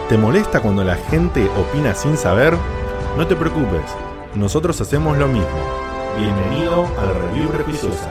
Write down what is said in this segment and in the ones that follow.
¿Te molesta cuando la gente opina sin saber? No te preocupes, nosotros hacemos lo mismo. Bienvenido a la Review Prejuiciosa.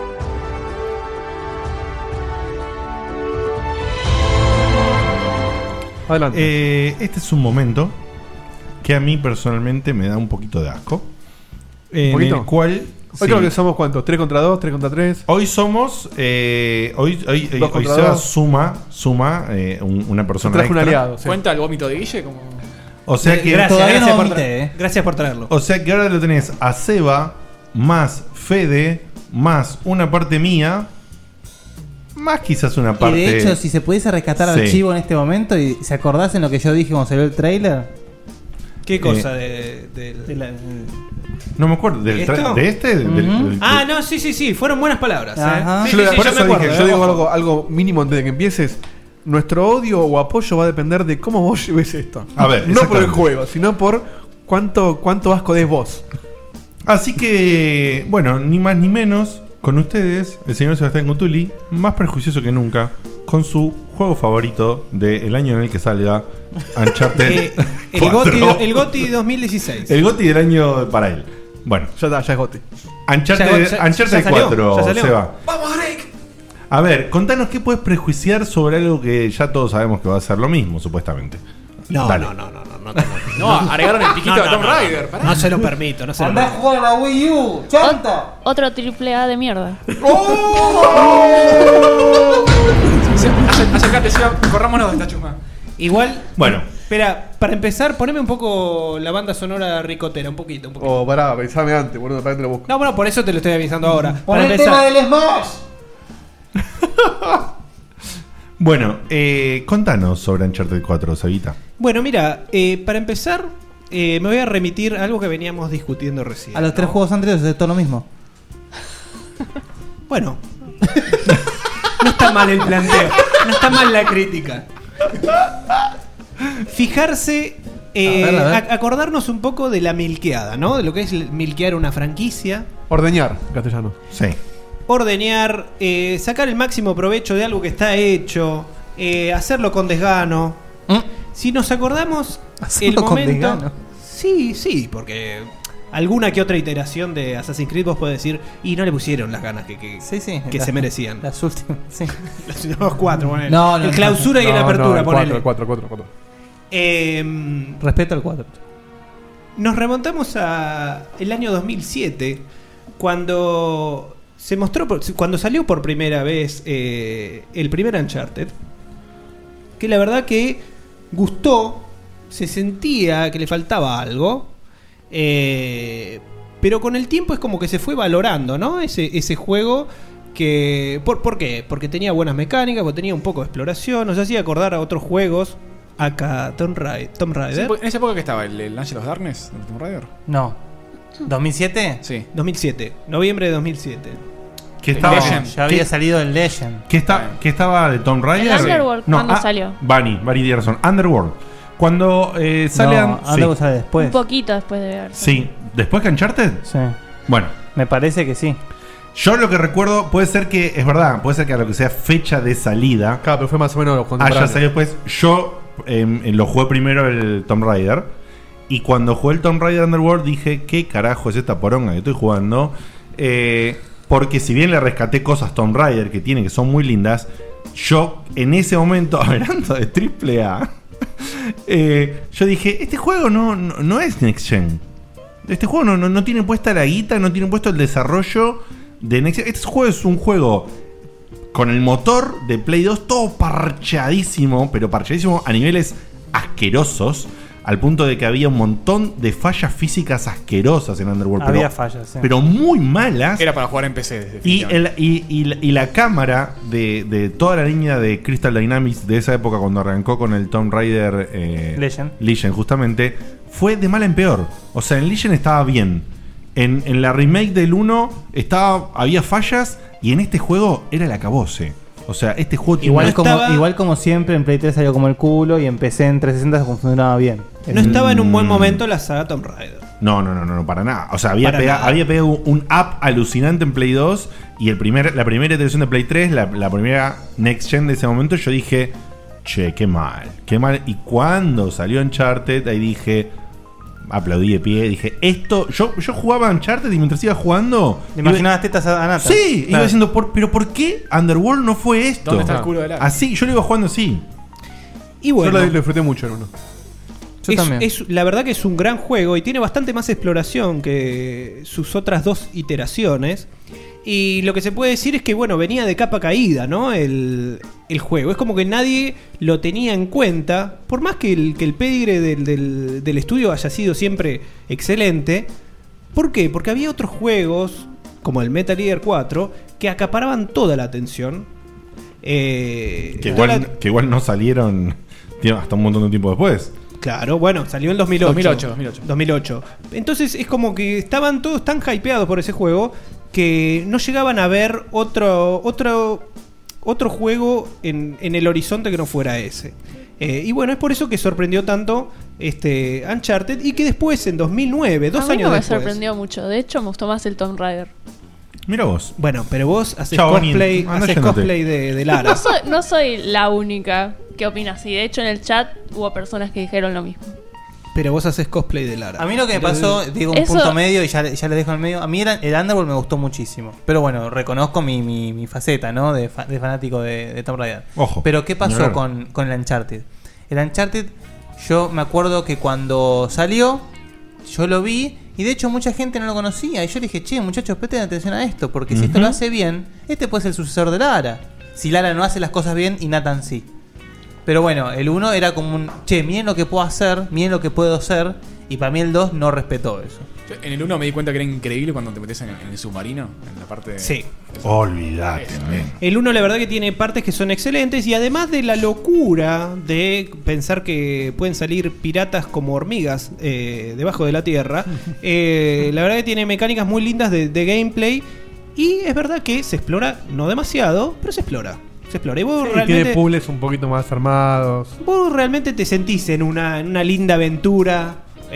Adelante. Este es un momento que a mí personalmente me da un poquito de asco. En el cual... Hoy creo que somos ¿cuántos? ¿3 contra 2? ¿3 contra 3? Hoy somos. Hoy Seba suma una persona. Trajo un aliado. Sí. ¿Cuenta el vómito de Guille? Como... O sea que. Gracias por traerlo. O sea que ahora lo tenés a Seba, más Fede, más una parte mía, más quizás una parte. Y de hecho, si se pudiese rescatar archivo en este momento y se acordasen lo que yo dije cuando salió el trailer. ¿Qué cosa? No me acuerdo. ¿De este? No, sí. Fueron buenas palabras. Yo digo algo mínimo antes de que empieces. Nuestro odio o apoyo va a depender de cómo vos lleves esto. A ver, no por el juego, sino por cuánto asco des vos. Así que, bueno, ni más ni menos, con ustedes, el señor Sebastián Cutuli, más prejuicioso que nunca, con su juego favorito del año en el que salga Uncharted. El GOTY 2016. El GOTY del año para él. Bueno, ya es GOTY. Uncharted 4, Seba. ¡Vamos, Drake! A ver, contanos qué puedes prejuiciar sobre algo que ya todos sabemos que va a ser lo mismo, supuestamente. No, agregaron el piquito de Tomb Raider. No se lo permito, Andá a jugar a la Wii U, chanta. Otro triple A de mierda. Acércate, Seba, corrámonos de esta chusma. Igual, bueno, espera, para empezar, poneme un poco la banda sonora ricotera, un poquito. Pará, avisame antes, boludo, para que te lo busco. No, bueno, por eso te lo estoy avisando ahora. Pon el tema del Smash. Bueno, contanos sobre Uncharted 4, Sabita. Bueno, mira, para empezar, me voy a remitir a algo que veníamos discutiendo recién. A los 3 juegos anteriores es todo lo mismo. Bueno, no está mal el planteo, no está mal la crítica. Fijarse, acordarnos un poco de la milqueada, ¿no? De lo que es milquear una franquicia. Ordeñar, castellano. Sí. Ordeñar, sacar el máximo provecho de algo que está hecho, hacerlo con desgano. Si nos acordamos, hacerlo el con momento. desgano. Sí, porque alguna que otra iteración de Assassin's Creed vos podés decir, y no le pusieron las ganas que se merecían. Las últimas, sí. Las últimas 4, ponele. No, el clausura y el apertura, ponele. El 4. Respeto al 4. Nos remontamos a el año 2007, cuando se mostró, cuando salió por primera vez el primer Uncharted, que la verdad que gustó, se sentía que le faltaba algo, pero con el tiempo es como que se fue valorando, ¿no? Ese juego que... ¿Por qué? Porque tenía buenas mecánicas, porque tenía un poco de exploración, nos hacía acordar a otros juegos, acá Tomb Raider. ¿En esa época que estaba el Angel of Darkness de Tomb Raider? No. ¿2007? Sí. 2007, noviembre de 2007. ¿Qué estaba? Ya había salido el Legend. ¿Qué estaba de Tomb Raider? El Underworld, ¿cuándo salió? Bunny tiene razón. Underworld. Cuando sale... Underworld sale después. Un poquito después de ver. Sí. ¿Después que Uncharted? Sí. Bueno. Me parece que sí. Yo lo que recuerdo, puede ser que, es verdad, puede ser que a lo que sea fecha de salida... Claro, pero fue más o menos los contemporáneos. Ya salió después. Yo lo jugué primero el Tomb Raider. Y cuando jugué el Tomb Raider Underworld dije, ¿qué carajo es esta poronga que estoy jugando? Porque si bien le rescaté cosas Tomb Raider que tiene, que son muy lindas, yo en ese momento, hablando de AAA, yo dije, este juego no es Next Gen. Este juego no tiene puesta la guita, no tiene puesto el desarrollo de Next Gen. Este juego es un juego con el motor de Play 2 todo parchadísimo, pero parchadísimo a niveles asquerosos. Al punto de que había un montón de fallas físicas asquerosas en Underworld. Había fallas, sí. Pero muy malas. Era para jugar en PC. Y la cámara de toda la línea de Crystal Dynamics de esa época, cuando arrancó con el Tomb Raider Legend, justamente, fue de mal en peor. O sea, en Legend estaba bien. En la remake del 1 había fallas. Y en este juego era el acabose. O sea, este juego tiene igual como siempre, en Play 3 salió como el culo y en PC en 360 se funcionaba bien. No estaba en un buen momento la saga Tomb Raider. No, para nada. O sea, había pegado un up alucinante en Play 2 y la primera iteración de Play 3, la primera Next Gen de ese momento, yo dije, che, qué mal, qué mal. Y cuando salió Uncharted, ahí dije, aplaudí de pie, dije, esto, yo jugaba Uncharted y mientras iba jugando... ¿Te imaginabas tetas a Nathan? Sí, Claro. iba diciendo, pero ¿por qué Underworld no fue esto? ¿Dónde está el culo de Lara? Así, yo lo iba jugando así. Y bueno, Yo lo disfruté mucho en uno. Yo también. la verdad que es un gran juego y tiene bastante más exploración que sus otras dos iteraciones. Y lo que se puede decir es que, bueno, venía de capa caída, ¿no? El juego. Es como que nadie lo tenía en cuenta. Por más que el pedigre del estudio haya sido siempre excelente. ¿Por qué? Porque había otros juegos, como el Metal Gear 4, que acaparaban toda la atención. Que igual no salieron hasta un montón de tiempo después. Claro, bueno, salió en 2008. Entonces es como que estaban todos tan hypeados por ese juego que no llegaban a ver otro juego en el horizonte que no fuera ese. Y bueno, es por eso que sorprendió tanto Uncharted y que después, en 2009, dos A mí años no me después... sorprendió mucho. De hecho, me gustó más el Tomb Raider. Mira vos. Bueno, pero vos haces Chao, cosplay, Anda haces yéndote. cosplay de Lara. No soy la única que opina así. De hecho, en el chat hubo personas que dijeron lo mismo. Pero vos haces cosplay de Lara. A mí lo que me pasó, digo un Eso- punto medio y ya les dejo en el medio. A mí el Underworld me gustó muchísimo. Pero bueno, reconozco mi faceta, ¿no? De fanático de Tomb Raider. Ojo. Pero ¿qué pasó Claro. con el Uncharted? El Uncharted, yo me acuerdo que cuando salió, yo lo vi y de hecho mucha gente no lo conocía. Y yo le dije, che, muchachos, presten atención a esto. Porque si esto lo hace bien, este puede ser el sucesor de Lara. Si Lara no hace las cosas bien y Nathan sí. Pero bueno, el 1 era como un, che, miren lo que puedo hacer, miren lo que puedo hacer. Y para mí el 2 no respetó eso. Yo en el 1 me di cuenta que era increíble cuando te metes en el submarino, en la parte de... Sí. Olvídate, men. El 1 la verdad que tiene partes que son excelentes y además de la locura de pensar que pueden salir piratas como hormigas debajo de la tierra, la verdad que tiene mecánicas muy lindas de gameplay y es verdad que se explora, no demasiado, pero se explora. Se explora. Y vos, Sí, realmente, tiene puzzles un poquito más armados. vos realmente te sentís en una linda aventura.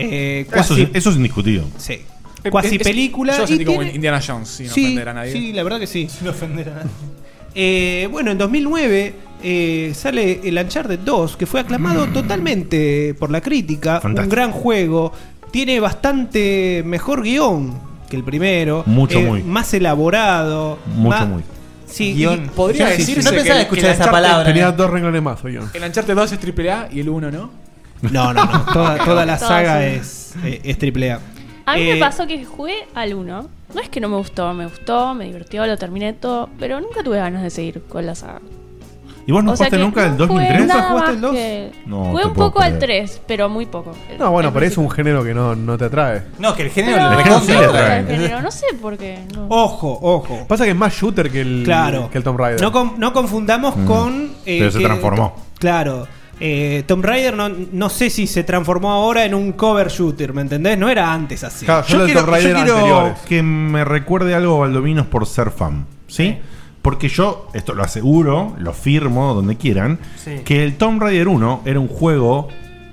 Eso es indiscutido. Sí. Cuasi película. Yo lo y sentí como tiene- Indiana Jones, sin Sí, ofender a nadie. sí, la verdad que sí. Sin ofender a nadie. Bueno, en 2009 sale el Uncharted 2, que fue aclamado totalmente por la crítica. Fantástico. Un gran juego. Tiene bastante mejor guión que el primero. Mucho, muy. Más elaborado. Mucho, muy. Sí, Guión. Podría Sí, sí, decirse no pensaba que escuchar el esa Uncharted- palabra. Tenía 2 renglones más, oye. El Uncharted 2 es AAA y el 1 no. No. Toda la Todo saga sí. es AAA. A mí Eh, me pasó que jugué al 1. No es que no me gustó, me divirtió, lo terminé todo, pero nunca tuve ganas de seguir con la saga. ¿Y vos no O sea jugaste que nunca el no jugué 2003? nada ¿Jugaste más el 2? que- No, jugué te un puedo poco al creer. 3, pero muy poco. No, bueno, Al pero es un principio. género que no te atrae. No, que el género Pero le El no género sí me le gusta atrae. el género, no sé por qué. No. Ojo. Pasa que es más shooter que el, Claro. que el Tomb Raider. No confundamos con. Pero se transformó. Claro. Tomb Raider no sé si se transformó ahora en un cover shooter, ¿me entendés? No era antes así. Claro, Yo el quiero, Tomb Raider yo quiero anteriores. que me recuerde algo Baldovinos por ser fan, ¿sí? Porque yo, esto lo aseguro, lo firmo donde quieran, Sí. que el Tomb Raider 1 era un juego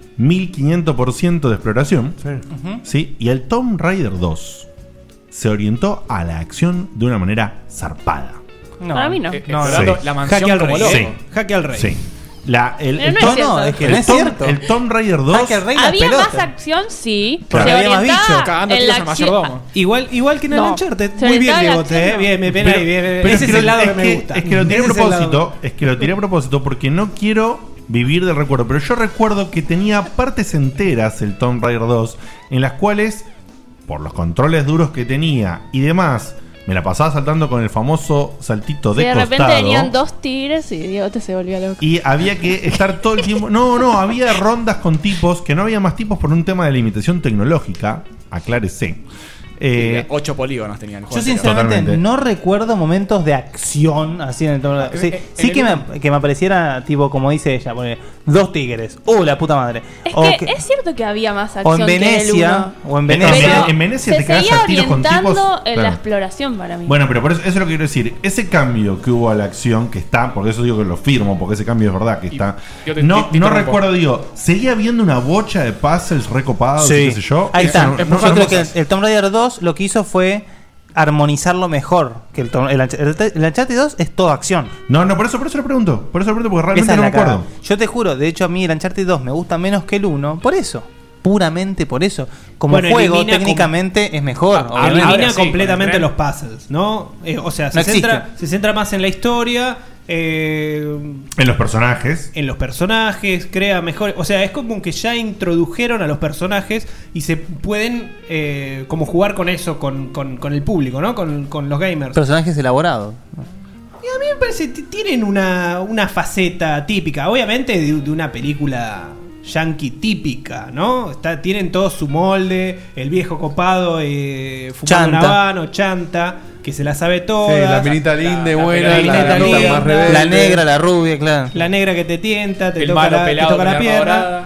1500% de exploración, Sí. ¿sí? Y el Tomb Raider 2 se orientó a la acción de una manera zarpada. No. Para mí no. Explorando sí. la mansión Jaque al como rey. loco. Sí. Jaque al rey. Sí. El Pero no Tom- es cierto. No, es que el no es Tom- cierto. el Tomb Raider 2 Jaque al rey las Había pelotas. más acción, sí. Claro. Se Había más orientaba bichos. Cagando en tiros la al acción. mayordomo. Igual que en el No, Uncharted. se Muy bien, orientaba a la Diegote, acción, bien, no. bien ahí, bien. Pero Ese es el lado que me gusta. Es que lo tiré a Ese es el lado. propósito. Es que lo tiré a propósito porque no quiero vivir del recuerdo. Pero yo recuerdo que tenía partes enteras el Tomb Raider 2 en las cuales, por los controles duros que tenía y demás, me la pasaba saltando con el famoso saltito de De repente costado. venían dos tigres y Diego se volvía loco. Y había que estar todo el tiempo. No, había rondas con tipos que no había más tipos por un tema de limitación tecnológica. Aclárese. 8 polígonos tenía el Yo juego. sinceramente Totalmente. no recuerdo momentos de acción así en el Tomb Raider. Sí, En sí el que me apareciera tipo como dice ella, pone, 2 tigres. La puta madre. Es O que es cierto que había más acción o en que en el Venecia, uno. o en Pero Venecia. en Venecia se te cagas seguía a tiros con orientando tipos. en Claro. la exploración para mí. Bueno, pero por eso es lo que quiero decir. Ese cambio que hubo a la acción, que está, por eso digo que lo firmo, porque ese cambio es verdad que está. yo te No interrumpo. recuerdo, digo, seguía viendo una bocha de puzzles recopados, Sí. qué sé yo. Ahí Eso está. no- Yo no- creo no- que el Tomb Raider 2 lo que hizo fue armonizarlo mejor que el Uncharted 2 es todo acción. No, por eso lo pregunto. Por eso lo pregunto, porque realmente Esa es no me la acuerdo. cagada. Yo te juro, de hecho a mí el Uncharted 2 me gusta menos que el 1, por eso. Puramente por eso. Como Bueno, juego, elimina técnicamente es mejor. obviamente. Elimina sí, completamente con el los puzzles, ¿no? O sea, No se centra más en la historia, En los personajes. en los personajes, crea mejor. O sea, es como que ya introdujeron a los personajes y se pueden como jugar con eso, con el público, ¿no? Con los gamers. Personajes elaborados. Y a mí me parece que tienen una faceta típica, obviamente de una película yankee típica, ¿no? Tienen todo su molde, el viejo copado fumando un habano, chanta, que se la sabe toda. Sí, la minita linda y buena, la minita minita linda, más rebelde. La negra, la rubia, claro. La negra que te tienta, te El toca malo la, te pelado toca con la la pierna. dorada.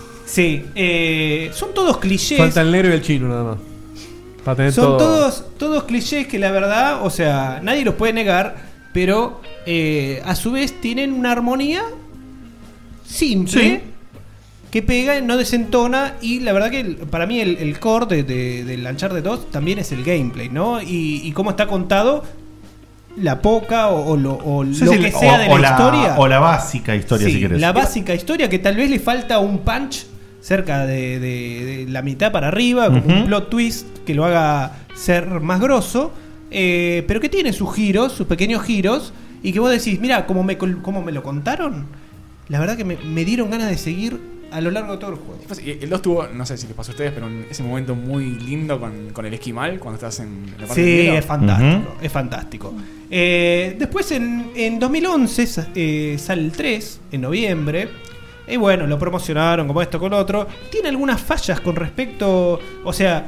Sí, son todos clichés. Falta el negro y el chino nada más. Para tener Son todo. todos clichés que la verdad, o sea, nadie los puede negar, pero a su vez tienen una armonía simple, Sí. que pega, no desentona, y la verdad que para mí el core del Uncharted 2 también es el gameplay, ¿no? Y cómo está contado la poca o lo que sea de la historia. O la básica historia, Sí, si querés. la básica historia que tal vez le falta un punch cerca de la mitad para arriba, como un plot twist que lo haga ser más grosso, pero que tiene sus giros, sus pequeños giros, y que vos decís, mira, como me lo contaron, la verdad que me dieron ganas de seguir a lo largo de todo el juego. El 2 tuvo, no sé si les pasó a ustedes, pero ese momento muy lindo con el esquimal cuando estás en la parte Sí, del hielo. es fantástico, es fantástico. Después en 2011 sale el 3, en noviembre. Y bueno, lo promocionaron como esto con otro. Tiene algunas fallas con respecto, o sea,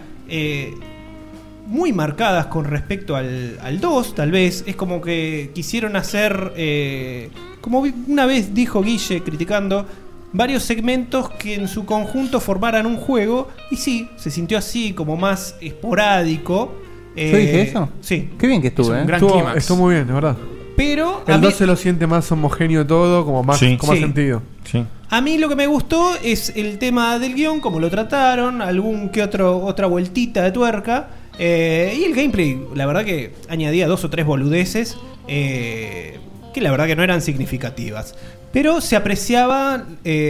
muy marcadas con respecto al 2, tal vez. Es como que quisieron hacer, como una vez dijo Guille criticando, varios segmentos que en su conjunto formaran un juego. Y sí, se sintió así, como más esporádico. ¿Yo dije eso? Sí. Qué bien que estuve, Es un ¿eh? gran clímax. Estuvo muy bien, de verdad. Pero a El mí, 2 se lo siente más homogéneo todo, como más, Sí. con más Sí. sentido. Sí. a mí lo que me gustó es el tema del guión, como lo trataron, algún que otra vueltita de tuerca. Y el gameplay, la verdad que añadía 2 o 3 boludeces que la verdad que no eran significativas. Pero se apreciaba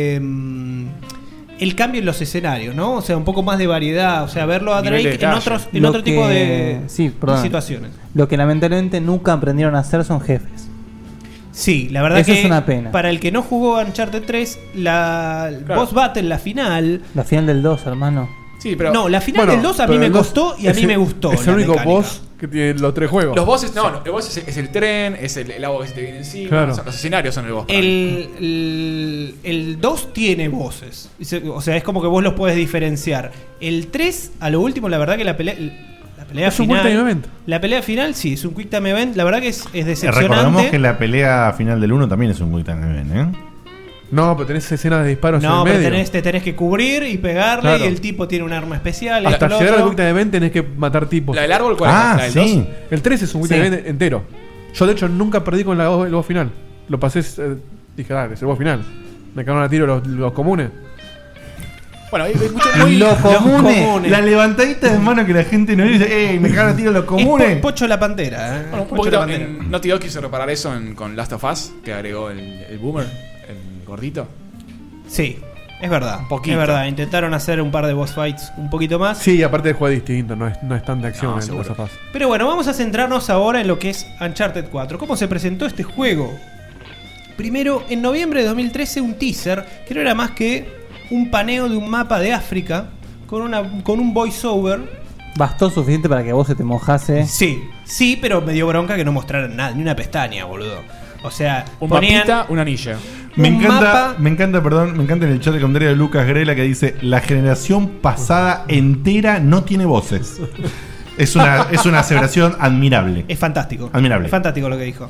el cambio en los escenarios, ¿no? O sea, un poco más de variedad. O sea, verlo a Nivel de Drake en detalle. otro tipo de perdón. situaciones. Lo que lamentablemente nunca aprendieron a hacer son jefes. Sí, la verdad Eso que es una pena. para el que no jugó Uncharted 3, la boss battle, la final. La final del 2, hermano. Sí, pero No, la final Bueno, del 2 a pero mí me el 2 costó y a es mí el- me gustó. Es la el único mecánica. boss que tiene los 3 juegos. los bosses, el boss es el tren, es el agua que se te viene encima. Claro. Los escenarios son el boss. para mí. El 2 tiene voces. O sea, es como que vos los podés diferenciar. El 3, a lo último, la verdad que la pelea Es un quick time event. La pelea final, sí, es un quick time event. La verdad que es decepcionante. Recordemos que la pelea final del 1 también es un Quick Time Event, ¿eh? No, pero tenés escenas de disparos en No, el pero medio. te tenés que cubrir y pegarle. Claro. Y el tipo tiene un arma especial. y Hasta esto, lo llegar al otro. quick time event tenés que matar tipos. ¿La del árbol cuál Ah, es? ¿La del sí. 2? El 3 es un quick Sí. time event entero. Yo de hecho nunca perdí con el boss final. Lo pasé, dije, dale, es el boss final. Me cagaron a tiro los comunes. Bueno, hay mucho muy. Los comunes. La levantadita de mano que la gente no dice, ¡ey! Me cagan a tiro los Es comunes. Pocho la Pantera. Bueno, un Pocho poquito la Pantera. en Naughty Dog quiso reparar eso con Last of Us, que agregó el boomer, el gordito. Sí, es verdad. Un poquito. Es verdad. Intentaron hacer un par de boss fights un poquito más. Sí, aparte el juego es distinto, no es tan de acción No, en seguro. esa fase. Pero bueno, vamos a centrarnos ahora en lo que es Uncharted 4. ¿Cómo se presentó este juego? Primero, en noviembre de 2013, un teaser que no era más que un paneo de un mapa de África con un voiceover. Bastó suficiente para que vos se te mojase. Sí, pero me dio bronca que no mostraran nada, ni una pestaña, boludo. O sea, Un ponían mapita, una anilla. Me un encanta, mapa. me encanta en el chat de comentario de Lucas Grela que dice: la generación pasada entera no tiene voces. Es una aseveración admirable. Es fantástico. Admirable. Es fantástico lo que dijo.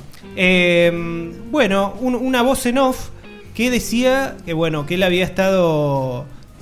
Bueno, una voz en off que decía que bueno, que él había estado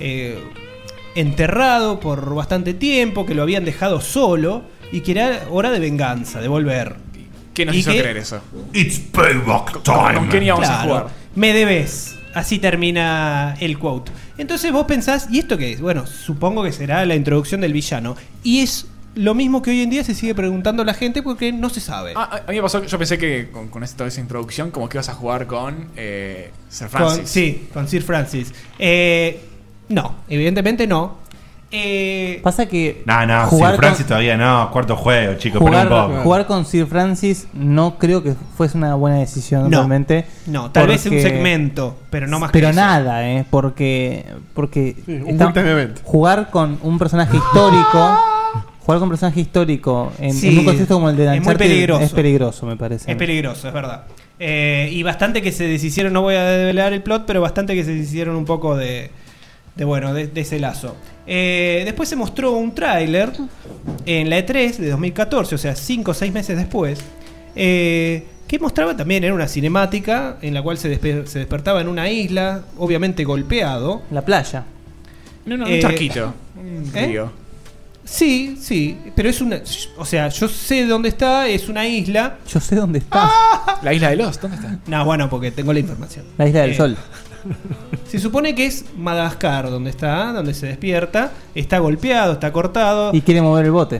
enterrado por bastante tiempo, que lo habían dejado solo y que era hora de venganza, de volver. ¿Qué nos ¿Y hizo qué? creer eso? It's payback ¿Con quién time. íbamos a Claro, jugar? me debes. Así termina el quote. Entonces vos pensás, ¿y esto qué es? Bueno, supongo que será la introducción del villano. Y es lo mismo que hoy en día se sigue preguntando la gente porque no se sabe. A mí me pasó que yo pensé que con toda esa introducción como que ibas a jugar con Sir Francis. Con Sir Francis. No, evidentemente no. Pasa que No, jugar Sir Francis con- todavía no. Cuarto juego, chicos. jugar con Sir Francis no creo que fuese una buena decisión No. realmente. No, tal vez un porque- segmento, pero no más Pero que eso. nada, porque un full time event. jugar con un personaje histórico, jugar con un personaje histórico Sí, en un contexto como el de es muy Uncharted peligroso. es peligroso, me parece. Es peligroso, es verdad. Y bastante que se deshicieron, no voy a develar el plot, pero bastante que se deshicieron un poco de ese lazo. Después se mostró un tráiler en la E3 de 2014, o sea, 5 o 6 meses después, que mostraba también, era una cinemática en la cual se despertaba en una isla, obviamente golpeado. La playa. No, un charquito. Un ¿eh? río. Sí, pero es una... O sea, yo sé dónde está, es una isla. Yo sé dónde está. La isla de Lost, ¿dónde está? No, bueno, porque tengo la información. La isla del sol. Se supone que es Madagascar donde está, donde se despierta. Está golpeado, está cortado. Y quiere mover el bote.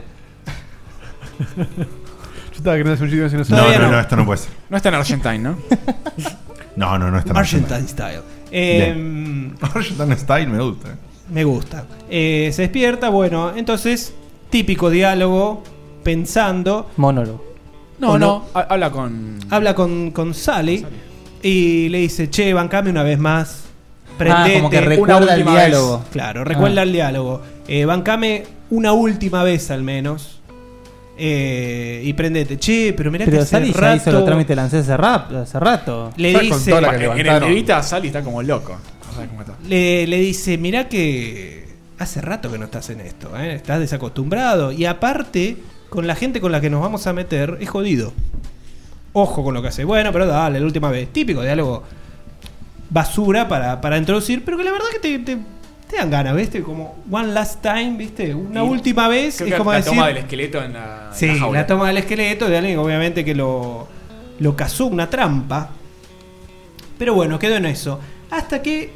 Yo estaba queriendo hacer un chiste, si no Todavía No, esto no puede ser. No está en Argentine, ¿no? No está en Argentine Style. Argentine Style me gusta. Me gusta. Se despierta, bueno, entonces, típico diálogo, pensando. Monólogo. No, habla con... Habla con Sally y le dice, che, bancame una vez más. Prendete. Como que una recuerda el última diálogo. Claro, recuerda el diálogo. Bancame una última vez al menos. Y prendete. Che, pero mirá Pero que hace Sally ya hizo rato... los trámites de lancé hace rato. Le ¿Sabes con dice... toda la que En el levantaron? Evita Sally está como loco. No sabes cómo está. Le dice, mirá que hace rato que no estás en esto, ¿eh? Estás desacostumbrado. Y aparte, con la gente con la que nos vamos a meter, es jodido. Ojo con lo que hace. Bueno, pero dale, la última vez. Típico diálogo basura para introducir, pero que la verdad que te dan ganas, ¿viste? Como one last time, ¿viste? Una Y última vez. Creo Es que como la decir... toma del esqueleto en la Sí, jaula. la toma del esqueleto de alguien obviamente que lo cazó una trampa. Pero bueno, quedó en eso. Hasta que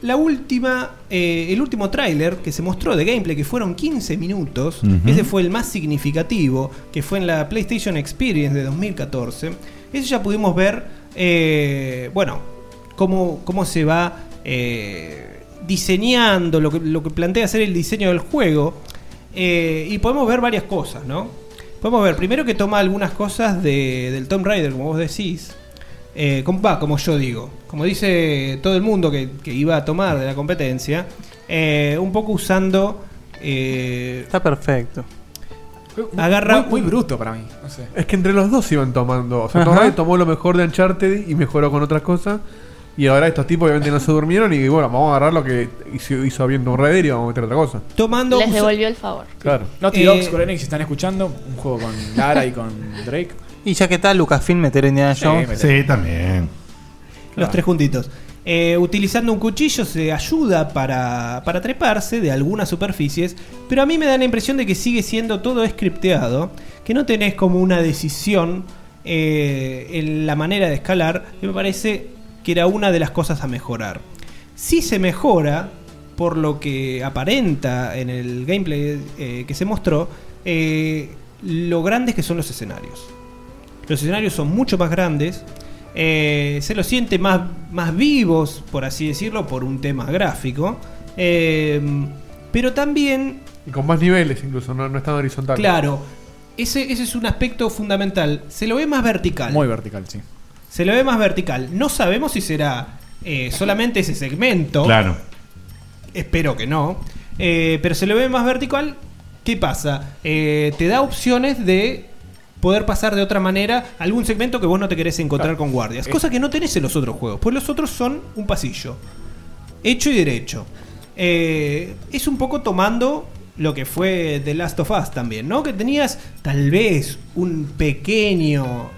el último tráiler que se mostró de gameplay, que fueron 15 minutos, ese fue el más significativo, que fue en la PlayStation Experience de 2014. Ese ya pudimos ver, bueno, cómo se va diseñando, lo que plantea ser el diseño del juego. Y podemos ver varias cosas, ¿no? Podemos ver, primero que toma algunas cosas del Tomb Raider, como vos decís. Como yo digo. Como dice todo el mundo que iba a tomar de la competencia. Un poco usando... Está perfecto. Agarra muy bruto para mí. No sé. Es que entre los dos iban tomando. O sea, Ajá. Tomb Raider tomó lo mejor de Uncharted y mejoró con otras cosas. Y ahora estos tipos obviamente no se durmieron y bueno, vamos a agarrar lo que hizo bien Tomb Raider y vamos a meter otra cosa. tomando... Les devolvió el favor. Claro. Naughty Dog, Square Enix, si están escuchando, un juego con Lara y con Drake. Y ya que está Lucasfilm meter Indiana Jones. Sí, también. Los tres juntitos. Utilizando un cuchillo se ayuda para treparse de algunas superficies, pero a mí me da la impresión de que sigue siendo todo scripteado, que no tenés como una decisión en la manera de escalar, que me parece que era una de las cosas a mejorar. Sí se mejora, por lo que aparenta en el gameplay que se mostró, lo grandes que son los escenarios. Los escenarios son mucho más grandes. Se los siente más vivos, por así decirlo, por un tema gráfico. Pero también, Y con más niveles incluso, no es tan horizontal. claro, ese es un aspecto fundamental. Se lo ve más vertical. Muy vertical, sí. Se lo ve más vertical. No sabemos si será solamente ese segmento. Claro. Espero que no. Pero se lo ve más vertical. ¿Qué pasa? Te da opciones de poder pasar de otra manera algún segmento que vos no te querés encontrar con guardias. Cosa que no tenés en los otros juegos. Pues los otros son un pasillo. Hecho y derecho. Es un poco tomando lo que fue The Last of Us también, ¿no? Que tenías tal vez un pequeño...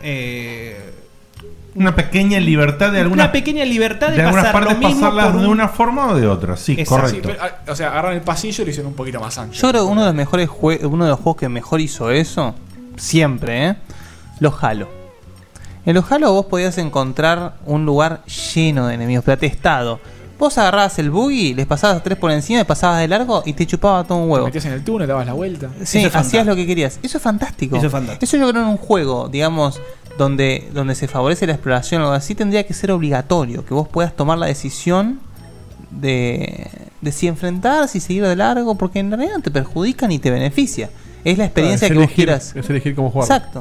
Una pequeña libertad de alguna una pequeña libertad de, de algunas pasar lo partes mismo pasarlas por de un- una forma o de otra. Sí, Exacto. correcto. Sí, pero, o sea, agarran el pasillo y lo hicieron un poquito más ancho. Yo creo que uno de los mejores uno de los juegos que mejor hizo eso, siempre, los Halo. En los Halo vos podías encontrar un lugar lleno de enemigos, pero atestado. Vos agarrabas el buggy, les pasabas 3 por encima, pasabas de largo y te chupaba todo un Te huevo. metías en el túnel, dabas la vuelta. Sí, hacías lo que querías. Eso es fantástico. Eso es fantástico. Eso yo creo en un juego, digamos, donde se favorece la exploración o algo así, tendría que ser obligatorio, que vos puedas tomar la decisión de si enfrentar, si seguir de largo, porque en realidad no te perjudica ni te beneficia. Es la experiencia Es que vos elegir- quieras. Es elegir cómo jugar. Exacto.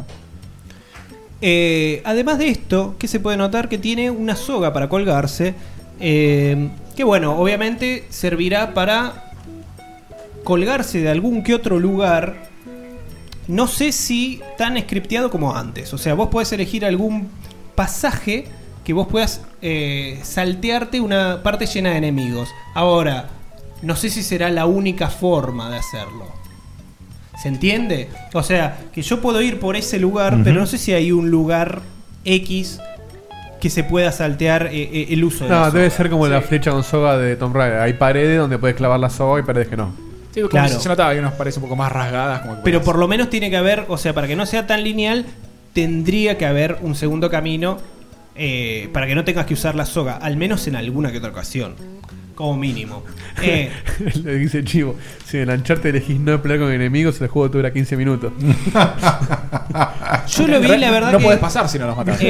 Además de esto, que se puede notar que tiene una soga para colgarse, que bueno, obviamente servirá para colgarse de algún que otro lugar. No sé si tan scripteado como antes. O sea, vos podés elegir algún pasaje que vos puedas saltearte una parte llena de enemigos. Ahora, no sé si será la única forma de hacerlo. ¿Se entiende? O sea, que yo puedo ir por ese lugar, pero no sé si hay un lugar X que se pueda saltear el uso de la No, soga. debe ser como la flecha con soga de Tomb Raider. Hay paredes donde puedes clavar la soga y paredes que no. Sí, como Claro. se notaba, hay unas paredes un poco más rasgadas. Como que Pero podías- por lo menos tiene que haber, o sea, para que no sea tan lineal, tendría que haber un segundo camino para que no tengas que usar la soga, al menos en alguna que otra ocasión, como mínimo. Le dice Chivo, si en el Uncharted elegís no pelear con enemigos, el juego dura 15 minutos. Yo lo vi, la verdad no que podés pasar si no los matás.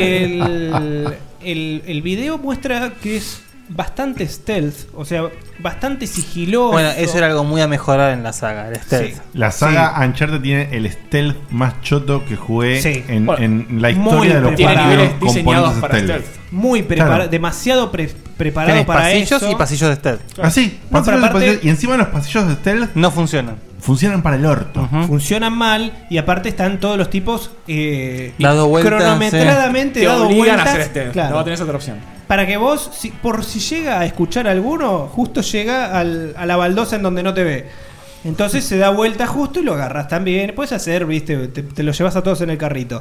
el video muestra que es bastante stealth, o sea, bastante sigiloso. Bueno, eso era algo muy a mejorar en la saga, el stealth. Sí. La saga Uncharted tiene el stealth más choto que jugué Sí. en, Bueno, en la muy historia de los Tiene preparado. niveles juegos diseñados componentes para stealth. stealth. Muy preparado, Claro. demasiado preparado Tenés para pasillos eso. y pasillos de stealth. Así, No, pero aparte- y encima los pasillos de stealth No funcionan. funcionan para el orto. Ujú. Funcionan mal y aparte están todos los tipos Dado vueltas, cronometradamente Te dado obligan vueltas. a hacer stealth. Claro. No tenés otra opción. Para que vos, por si llega a escuchar a alguno, justo llega a la baldosa en donde no te ve. Entonces se da vuelta justo y lo agarras también. Puedes hacer, viste, te lo llevas a todos en el carrito.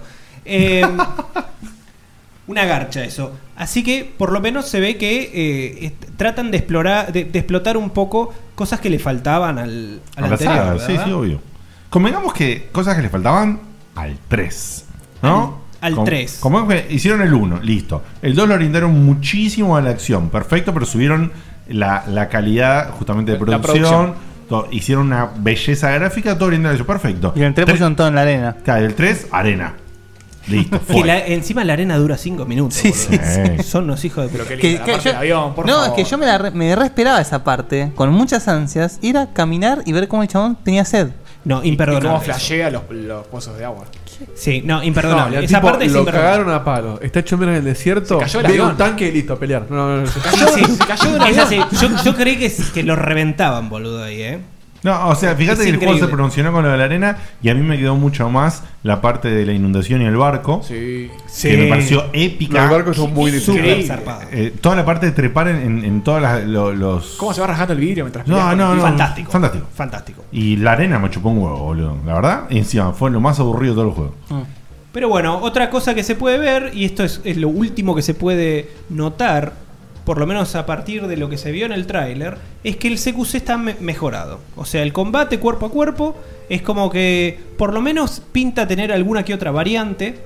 Una garcha eso. Así que por lo menos se ve que tratan de explorar, de explotar un poco cosas que le faltaban al A la anterior. saga, ¿verdad? sí, sí, obvio. Convengamos que cosas que le faltaban al 3. ¿No? Al 3. Como que hicieron el 1, listo. El 2 lo orientaron muchísimo a la acción, perfecto, pero subieron la calidad justamente de La producción. Hicieron una belleza gráfica, todo orientado a eso, perfecto. Y en el 3 pusieron todo en la arena. Claro, el 3, arena. Listo, Que fue. encima la arena dura 5 minutos. Sí, boludo. sí, sí. Son unos hijos de Pero puta. qué linda la parte del avión, por no, favor. es que yo me re esperaba esa parte, con muchas ansias, ir a caminar y ver cómo el chabón tenía sed. No, Y imperdonable. cómo flashea los pozos de agua. Sí, no, No, imperdonable. el Esa tipo parte es lo imperdonable. cagaron a palo. Está hecho menos en el desierto. Se cayó el Viene avión. un tanque y listo, a pelear. No, Sí, sí. Se cayó de un Es avión. así. Yo creí que lo reventaban, boludo, ahí, ¿eh? No, o sea, fíjate Es que el juego se increíble. promocionó con lo de la arena y a mí me quedó mucho más la parte de la inundación y el barco, Sí. que me pareció épica. Los barcos son muy Súper Increíble. zarpado. Toda la parte de trepar en todas los... ¿Cómo se va rajando el vidrio mientras No, peleas con no, el no. tipo? Fantástico. Fantástico. Fantástico. Y la arena me chupó un huevo, boludo. La verdad, y encima fue lo más aburrido de todo el juego. Pero bueno, otra cosa que se puede ver, y esto es lo último que se puede notar, por lo menos a partir de lo que se vio en el tráiler, es que el CQC está mejorado. O sea, el combate cuerpo a cuerpo es como que por lo menos pinta tener alguna que otra variante.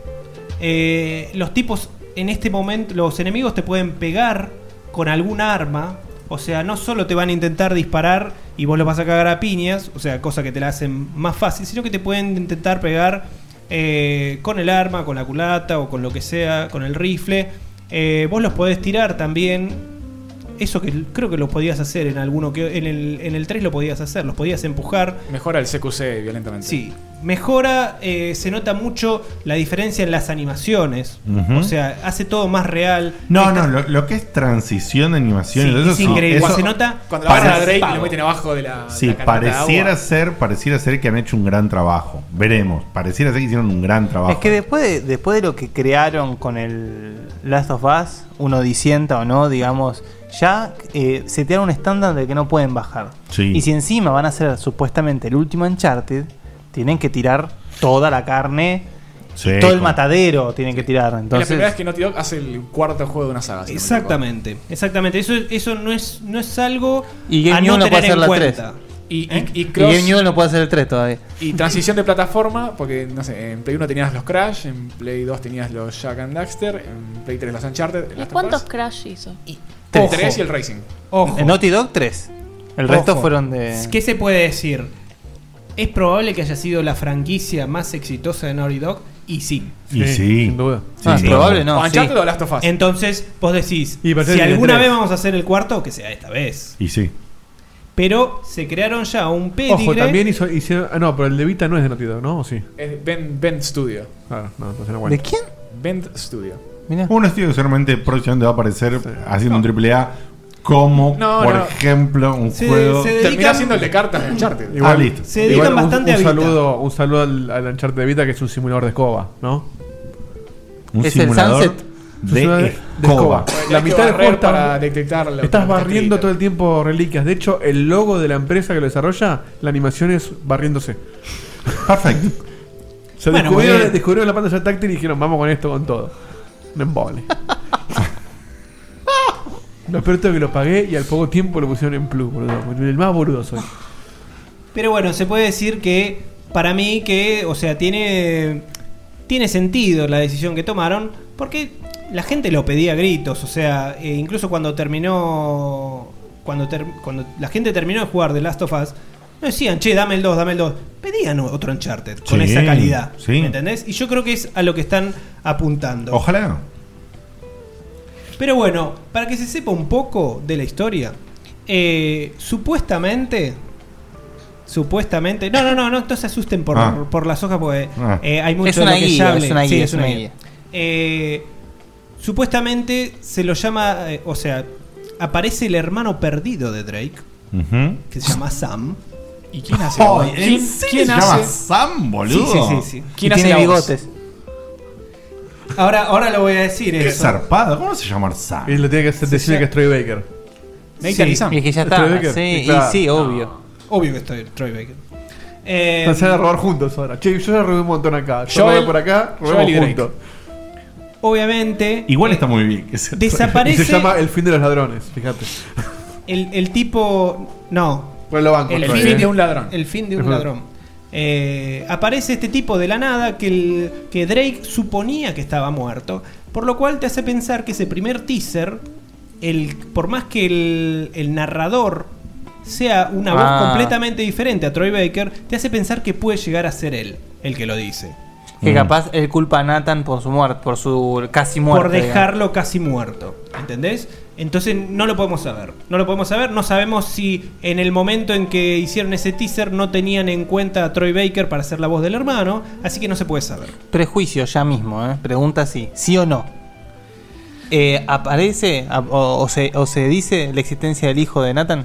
Los tipos en este momento, los enemigos te pueden pegar con algún arma. O sea, no solo te van a intentar disparar y vos los vas a cagar a piñas, o sea, cosa que te la hacen más fácil, sino que te pueden intentar pegar con el arma, con la culata o con lo que sea, con el rifle. Vos los podés tirar también. Eso que creo que lo podías hacer en alguno que en el 3 lo podías hacer, los podías empujar. Mejora el CQC violentamente. Sí, mejora, se nota mucho la diferencia en las animaciones. Ujú. O sea, hace todo más real. No, Esta- no, lo que es transición de animación, Sí, y todo eso es increíble. eso- Se nota Cuando la agarran a parece- Drake y lo meten abajo de la. Sí, de la canasta de pareciera agua. ser que han hecho un gran trabajo. Veremos. Pareciera ser que hicieron un gran trabajo. Es que después de lo que crearon con el Last of Us, uno disienta o no, digamos, ya setearon un estándar del que no pueden bajar. Sí. Y si encima van a ser supuestamente el último Uncharted, tienen que tirar toda la carne, Sí, todo el con- matadero tienen que tirar. Es la Entonces, primera vez que Naughty Dog hace el cuarto juego de una saga. si no me equivoco. Exactamente, exactamente. Eso no es algo Y Game a New no no puede tener hacer en la cuenta. Y y cross. Game New no puede hacer el 3 todavía. Y transición de plataforma, porque no sé, en Play 1 tenías los Crash, en Play 2 tenías los Jack and Daxter, en Play 3 los Uncharted. ¿Y cuántos Crash hizo? El Ojo. 3 y el Racing. Ojo. En Naughty Dog 3. El resto Ojo. fueron de. ¿Qué se puede decir? ¿Es probable que haya sido la franquicia más exitosa de Naughty Dog? Y sí. Y sí. Sin duda. Probable no. O Uncharted o Last of Us. Entonces, vos decís, Y parece si que alguna tiene vez tres. vamos a hacer el cuarto, que sea esta vez. Y sí. Pero se crearon ya un pedigre. Ojo, también hicieron. Ah, no, pero el de Vita no es de Naughty Dog, ¿no? ¿O sí? Es Bend Studio. Claro, no, entonces no ¿De cuenta. quién? Bend Studio. Mirá. Un estudio que seguramente próximamente va a aparecer haciendo un AAA como, No, por no. ejemplo, un Se- juego. se Termina dedican- siendo el de cartas de Uncharted. Igual, listo. Se dedican igual bastante a un Vita. un saludo al Uncharted de Vita, que es un simulador de escoba, ¿no? Un Es el simulador Sunset. de escoba. La Hay que mitad del barrer juego para está- detectar la- Estás la barriendo estrellita. todo el tiempo reliquias. De hecho, el logo de la empresa que lo desarrolla, la animación es barriéndose. Perfecto. Se Bueno, muy bien. descubrieron la pantalla táctil y dijeron, vamos con esto, con todo. No embole. Lo peor es que lo pagué y al poco tiempo lo pusieron en Plus, boludo. El más boludo soy. Pero bueno, se puede decir que para mí que, o sea, tiene sentido la decisión que tomaron, porque la gente lo pedía a gritos, o sea, incluso cuando terminó, cuando la gente terminó de jugar The Last of Us, no decían, che, dame el 2, dame el 2. Pedían otro Uncharted con Sí, esa calidad, sí. ¿me entendés? Y yo creo que es a lo que están apuntando. Ojalá. Pero bueno, para que se sepa un poco de la historia, supuestamente, no se asusten por las hojas porque hay mucho Es una de lo que guía, ya hablé. es una Sí, guía, es una es una guía. Supuestamente se lo llama, o sea, aparece el hermano perdido de Drake, Ujú. que se llama Sam. ¿Y quién hace la voz? Oh, ¿en serio ¿Quién se llama hace? Sam, boludo? Sí. ¿Quién Y hace tiene la voz? bigotes. Ahora lo voy a decir Qué eso. zarpado. ¿Cómo se llama Sam? Y lo tiene que hacer decir que es Troy Baker. Nathan Sí. y Sam. Y es que ya Troy está. Baker. Sí, Claro. y sí, obvio. Obvio que estoy Troy Baker. Se van a robar juntos ahora. Che, yo ya robé un montón acá. Yo Joel- robé por acá, Joel robamos y Drake. juntos. Obviamente. Igual está muy bien. Que sea- Y Desaparece se llama El fin de los ladrones, fíjate. el tipo. No. Pues lo banco. El El Troy, fin ¿eh? de un ladrón. El fin de un Ujú. ladrón. Aparece este tipo de la nada que Drake suponía que estaba muerto. Por lo cual te hace pensar que ese primer teaser, por más que el narrador sea una voz completamente diferente a Troy Baker, te hace pensar que puede llegar a ser él el que lo dice. Que capaz él culpa a Nathan por su muerte, por su casi muerte. Por dejarlo casi muerto. ¿Entendés? Entonces no lo podemos saber. No sabemos si en el momento en que hicieron ese teaser no tenían en cuenta a Troy Baker para ser la voz del hermano. Así que no se puede saber. Prejuicio ya mismo, ¿eh? Pregunta si, sí o no. ¿Aparece o se dice la existencia del hijo de Nathan?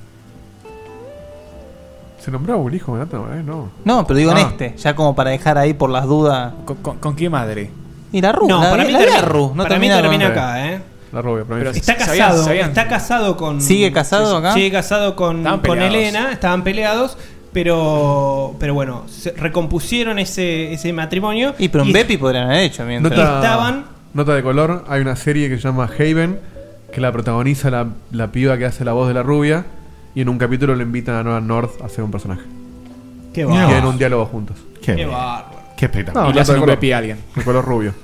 ¿Se nombraba el hijo de Nathan? No. No, pero digo en Ah. este, ya como para dejar ahí por las dudas. ¿Con qué madre? Y la Ru, No, la, para mí la termina, Ru, no para mí termina termina con- acá, La rubia, para mí. Pero sí. Está Se habían- casado, se habían- está casado con. ¿Sigue casado acá? Sigue casado con Estaban peleados. Elena, estaban peleados, pero bueno, se recompusieron ese matrimonio. Y pero un y- Bepi podrían haber hecho mientras. estaban- Nota de color, hay una serie que se llama Haven, que la protagoniza la piba que hace la voz de la rubia, y en un capítulo le invitan a Nolan North a ser un personaje. Qué Y bárbaro. tienen un diálogo juntos. Qué, Qué bien. bárbaro. Qué espectáculo. No, Y le hacen de un color. bepi a alguien. De color rubio.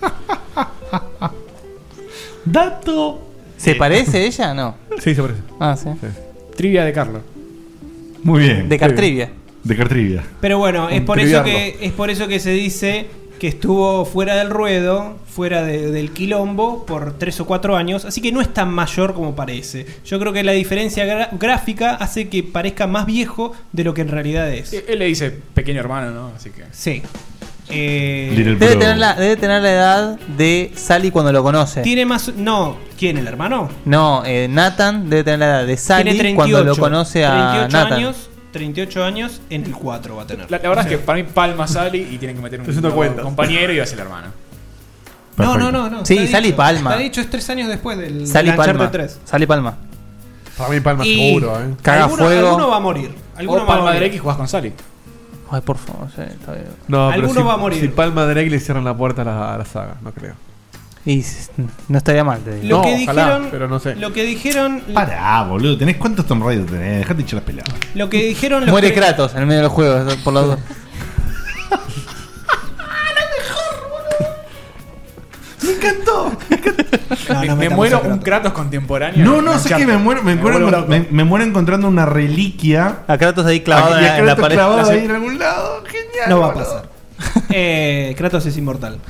Dato. ¿Se parece ella? No. Sí, se parece. Ah, sí. Trivia de Carlos. Muy bien. De Cartrivia. De Cartrivia. Pero bueno, es Un por eso triviarlo. que se dice que estuvo fuera del ruedo, fuera del quilombo por 3 o 4 años, así que no es tan mayor como parece. Yo creo que la diferencia gráfica hace que parezca más viejo de lo que en realidad es. Él le dice pequeño hermano, ¿no? Así que. Sí. Little Debe Bro. tener la edad de Sally cuando lo conoce. Tiene más... No, ¿quién? ¿El hermano? No, Nathan debe tener la edad de Sally Tiene 38, cuando lo conoce a 38 Nathan. años, 38 años en el 4 va a tener. La verdad es que para mí palma Sally y tienen que meter un Estoy haciendo nuevo cuentas. compañero y va a ser el hermano. No. Sí, está Sally dicho. Palma. Está dicho, es 3 años después del Sally Uncharted Palma. 3. Sally Palma. Para mí Palma Y seguro, Caga fuego. Alguno va a morir. Alguno O va a Palma morir. Drake y jugás con Sally. Ay, por favor, sí, está bien. No, Alguno pero si, va a morir. si Palma de Drake le cierran la puerta a la saga, no creo. Y no estaría mal, te digo. Lo No, que ojalá, dijeron, pero no sé. Lo que dijeron, Pará, boludo. ¿Tenés cuántos Tomb Raider tenés? Dejate echar las peladas. lo que dijeron los Muere que- Kratos en el medio de los juegos, por las dos. ¡Me encantó! Me muero un Kratos contemporáneo. No, sé que me muero encontrando una reliquia. A Kratos ahí clavado en la pared. Clavado ahí en algún lado. Genial. No va a pasar. Kratos es inmortal.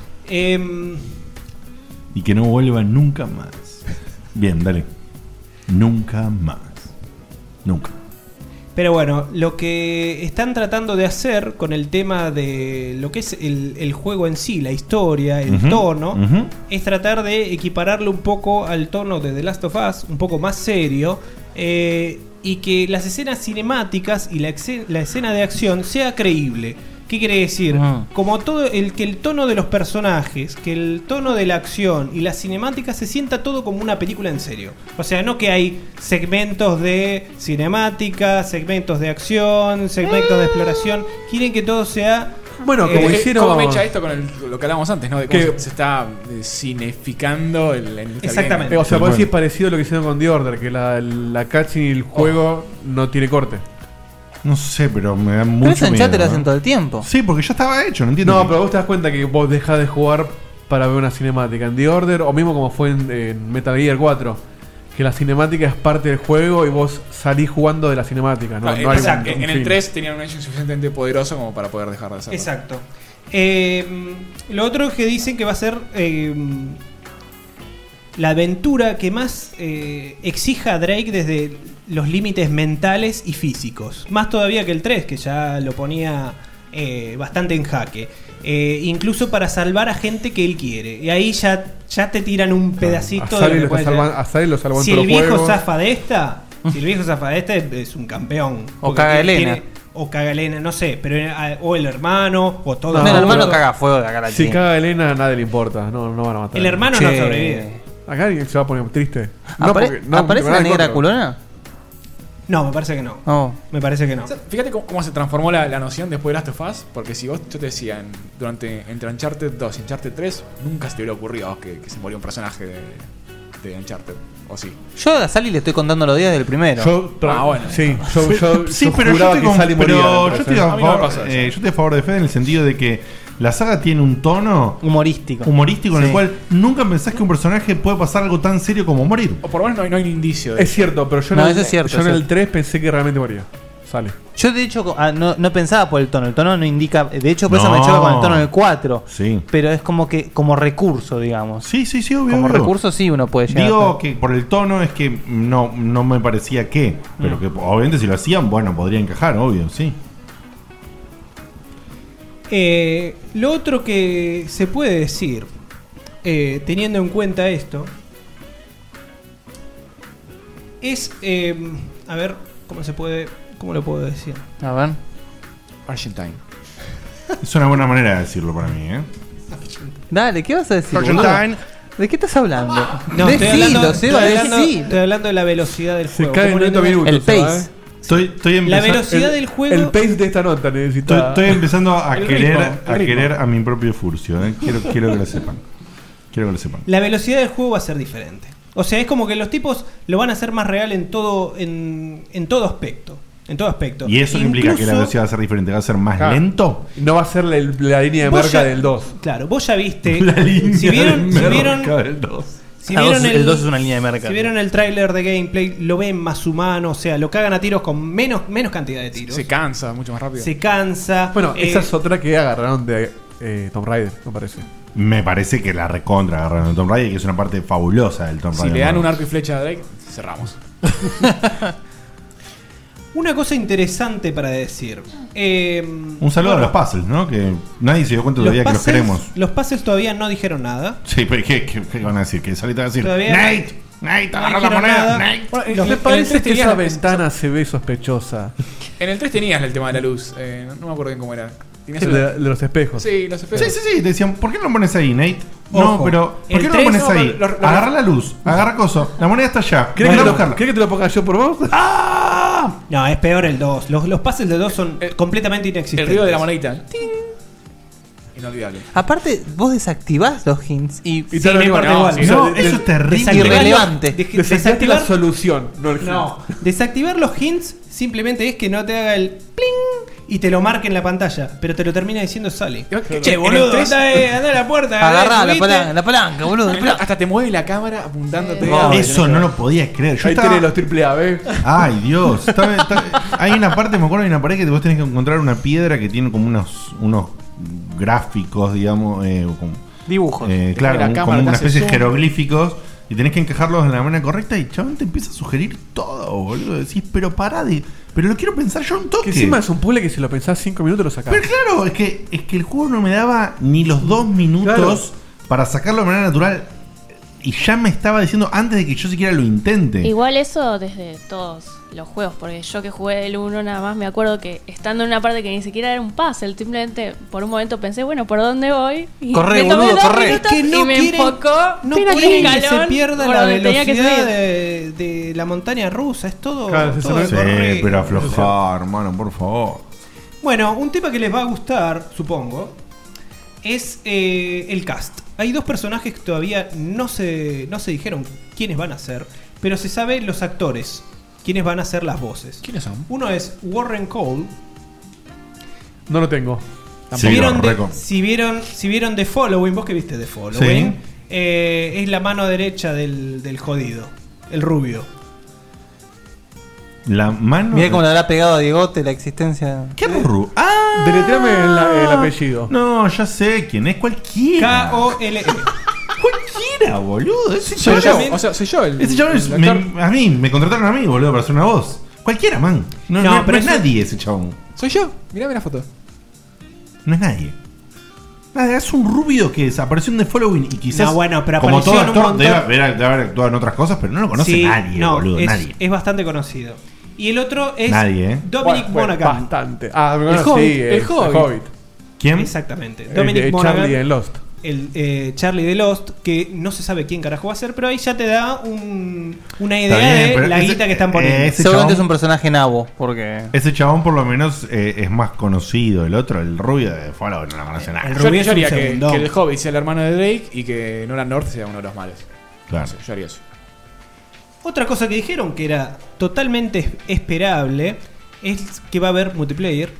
Y que no vuelva nunca más. Bien, dale. Nunca más. Nunca. Pero bueno, lo que están tratando de hacer con el tema de lo que es el juego en sí, la historia, el tono, es tratar de equipararlo un poco al tono de The Last of Us, un poco más serio, y que las escenas cinemáticas y la escena de acción sea creíble. ¿Qué quiere decir? Como todo que el tono de los personajes, que el tono de la acción y la cinemática se sienta todo como una película en serio. O sea, no que hay segmentos de cinemática, segmentos de acción, segmentos de exploración. Quieren que todo sea... Bueno, como hicieron... ¿Cómo me echa esto con lo que hablábamos antes, ¿no? De cómo se está cineficando el Exactamente. O sea, puede decir parecido a lo que hicieron con The Order, que la cutscene y el juego no tiene corte. No sé, pero me da mucho Pero eso en miedo. chat te lo hacen todo el tiempo. Sí, porque ya estaba hecho, no entiendo. No, pero vos te das cuenta que vos dejás de jugar para ver una cinemática. En The Order, o mismo como fue en Metal Gear 4, que la cinemática es parte del juego y vos salís jugando de la cinemática. No, no hay exacto. un En fin. el 3 tenían un engine suficientemente poderoso como para poder dejar de hacerlo. Exacto. Lo otro es que dicen que va a ser la aventura que más exija a Drake desde los límites mentales y físicos. Más todavía que el 3, que ya lo ponía bastante en jaque. Incluso para salvar a gente que él quiere. Y ahí ya te tiran un pedacito de lo que a Sally lo salvó en si todo el el viejo juego. zafa de esta, es un campeón. O Porque caga Elena. O caga Elena, no sé, pero o el hermano, o todo. No, el hermano caga fuego de acá a la Si china. caga Elena, a nadie le importa. No van a matar. El hermano no sobrevive. Acá alguien se va a poner triste. ¿Aparece la negra culona? No, me parece que no. Oh. Me parece que no. O sea, fíjate cómo se transformó la noción después de Last of Us. Porque si yo te decía, entre Uncharted 2 y Uncharted 3, nunca se te hubiera ocurrido a vos que se moría un personaje de Uncharted. ¿O sí? Yo a Sally le estoy contando los días del primero. Bueno. Sí, Sí, pero juraba yo que Sally moría. yo estoy A a mí no me favor, pasó eso. yo estoy a favor de Fede en el sentido de que la saga tiene un tono humorístico en el Sí. cual nunca pensás que un personaje puede pasar algo tan serio como morir. O por lo menos no hay un indicio de Es cierto, pero yo No, en eso es cierto, yo es en el cierto. 3 pensé que realmente moría. Sale. Yo de hecho no pensaba por el tono. El tono no indica. De hecho, por eso No. me choca con el tono del 4. Sí. Pero es como que como recurso, digamos. Sí, obvio. Como obvio. recurso sí uno puede llegar. Digo que por el tono es que no me parecía que. Pero que obviamente si lo hacían, bueno, podría encajar, obvio, sí. Lo otro que se puede decir, teniendo en cuenta esto, es, a ver, ¿cómo lo puedo decir? A ver. Argentine. Es una buena manera de decirlo para mí, ¿eh? Dale, ¿qué vas a decir? Argentine. boludo? ¿De qué estás hablando? No, Decilo, Seba, decilo. estoy hablando de la velocidad del Se juego. cae en ¿Cómo le 90 digo? minutos. El se va, pace. Estoy La empezando. velocidad del juego. El pace de esta nota necesita. Estoy empezando a El querer ritmo, el ritmo. querer a mi propio Furcio, ¿eh? Quiero que lo sepan. Quiero que lo sepan. La velocidad del juego va a ser diferente. O sea, es como que los tipos lo van a hacer más real en todo aspecto. En todo aspecto. ¿Y eso implica que la velocidad va a ser diferente? ¿Va a ser más Claro. lento? No va a ser la línea de Vos marca ya- del 2. Claro, vos ya viste. La línea si vieron, de si vieron, merca del 2. si Ah, vieron el 2 es una línea de merca. Si vieron el tráiler de gameplay, lo ven más humano, o sea, lo cagan a tiros con menos cantidad de tiros. Se cansa mucho más rápido. Se cansa. Bueno, esa es otra que agarraron de Tomb Raider, me parece. Me parece que la recontra agarraron de Tomb Raider, que es una parte fabulosa del Tomb Si Raider. le dan ¿no? un arco y flecha a Drake, cerramos. Una cosa interesante para decir. Un saludo a los puzzles, ¿no? Que nadie se dio cuenta todavía que los queremos. Los puzzles todavía no dijeron nada. Sí, pero ¿qué van a decir? Que ahorita van a decir, Todavía Nate, no agarra la dijeron moneda, nada. Nate. Bueno, Me en el parece 3 que tenías esa la- ventana se ve sospechosa. En el 3 tenías el tema de la luz. No me acuerdo bien cómo era. Tenías El de los espejos. Sí, los espejos. Sí, te decían, ¿por qué no lo pones ahí, Nate? No, Ojo, pero ¿por el qué no lo 3 pones no, ahí? pero lo- Agarra la luz, agarra coso, la moneda está allá. ¿Querés Anda a que, buscarla. ¿Querés que te lo ponga yo por vos? ¡Ah! No, es peor el 2. Los puzzles de 2 son completamente El inexistentes. ruido de la monedita. ¡Ting! Inolvidable. Aparte, vos desactivás los hints y Y Sí, te lo no digo, importa no, igual. sí, No, de- eso es terrible. Desactivar Irrelevante. Desactivaste la solución, no el No, desactivar los hints simplemente es que no te haga el pling y te lo marque en la pantalla, pero te lo termina diciendo Sully. Che, En boludo, el 3 anda a la puerta. Agarrá la subite. palanca, boludo. hasta te mueve la cámara apuntándote. Eso no lo podía creer. Yo Ahí estaba- tenés los triple A, ¿ves? Ay, Dios. Hay una parte, me acuerdo, hay una pared que vos tenés que encontrar una piedra que tiene como unos gráficos, digamos, Dibujos. claro, la como cámara te una hace especie de zoom. jeroglíficos. Y tenés que encajarlos de la manera correcta y el chabón te empieza a sugerir todo, boludo. Decís, pero pará de... Pero lo quiero pensar yo un toque. Que encima es un puzzle que si lo pensás 5 minutos lo sacás. Pero claro, es que el juego no me daba ni los 2 minutos para sacarlo de manera natural. Y ya me estaba diciendo antes de que yo siquiera lo intente. Igual eso desde todos los juegos, porque yo que jugué el 1 nada más me acuerdo que estando en una parte que ni siquiera era un puzzle, simplemente por un momento pensé, bueno, ¿por dónde voy? Y Corre, me tomé boludo, 2 corre. minutos Que no y me quieren- enfocó No el quieren que se escalón pierda por la donde tenía que velocidad seguir. de la montaña rusa. Es todo. Claro, todo se de Sí, correr. pero aflojar, hermano, por favor. Bueno, un tema que les va a gustar, supongo, es el cast. Hay 2 personajes que todavía no se dijeron quiénes van a ser, pero se sabe los actores, quiénes van a ser las voces. ¿Quiénes son? Uno es Warren Cole. No lo tengo. Sí, ¿Vieron no, reco. si vieron The Following, vos que viste The Following, es la mano derecha del jodido, el rubio. La mano... Mirá cómo le habrá pegado a Diegote la existencia. ¿Qué ru? ¡Ah! Deletreame el apellido. No, ya sé quién es. Cualquiera. K-O-L-E. Cualquiera, boludo. Ese Soy chabón... yo, o sea, soy yo el. Ese chabón es... el actor. a mí, me contrataron a mí, boludo, para hacer una voz. Cualquiera, man. No, No, no, pero no es eso- nadie ese chabón. Soy yo. Mirá la foto. No es nadie. Nada, es un rubio que desapareció en The Following y quizás... No, bueno, pero como todo apareció en un actor montón- debe haber actuado en otras cosas, pero no lo conoce Sí, nadie, no, boludo. Nadie. es bastante conocido. Y el otro es Nadie, ¿eh? Dominic Bueno, Monaghan. bastante. Ah, El bueno, Hobbit, sí, el Hobbit. ¿Quién? Exactamente. El Dominic de Monaghan. Charlie en Lost. El Charlie de Lost, que no se sabe quién carajo va a ser, pero ahí ya te da una idea Está bien, de pero la ese- guita que están poniendo. ese Seguramente es chabón- un personaje nabo, porque. Ese chabón por lo menos es más conocido. El otro, el rubio de Fallout, no lo conoce nadie. El Yo, rubio es yo un haría que segundón. el Hobbit sea el hermano de Drake y que Nolan North sea uno de los malos. Claro. No sé, yo haría eso. Otra cosa que dijeron que era totalmente esperable es que va a haber multiplayer.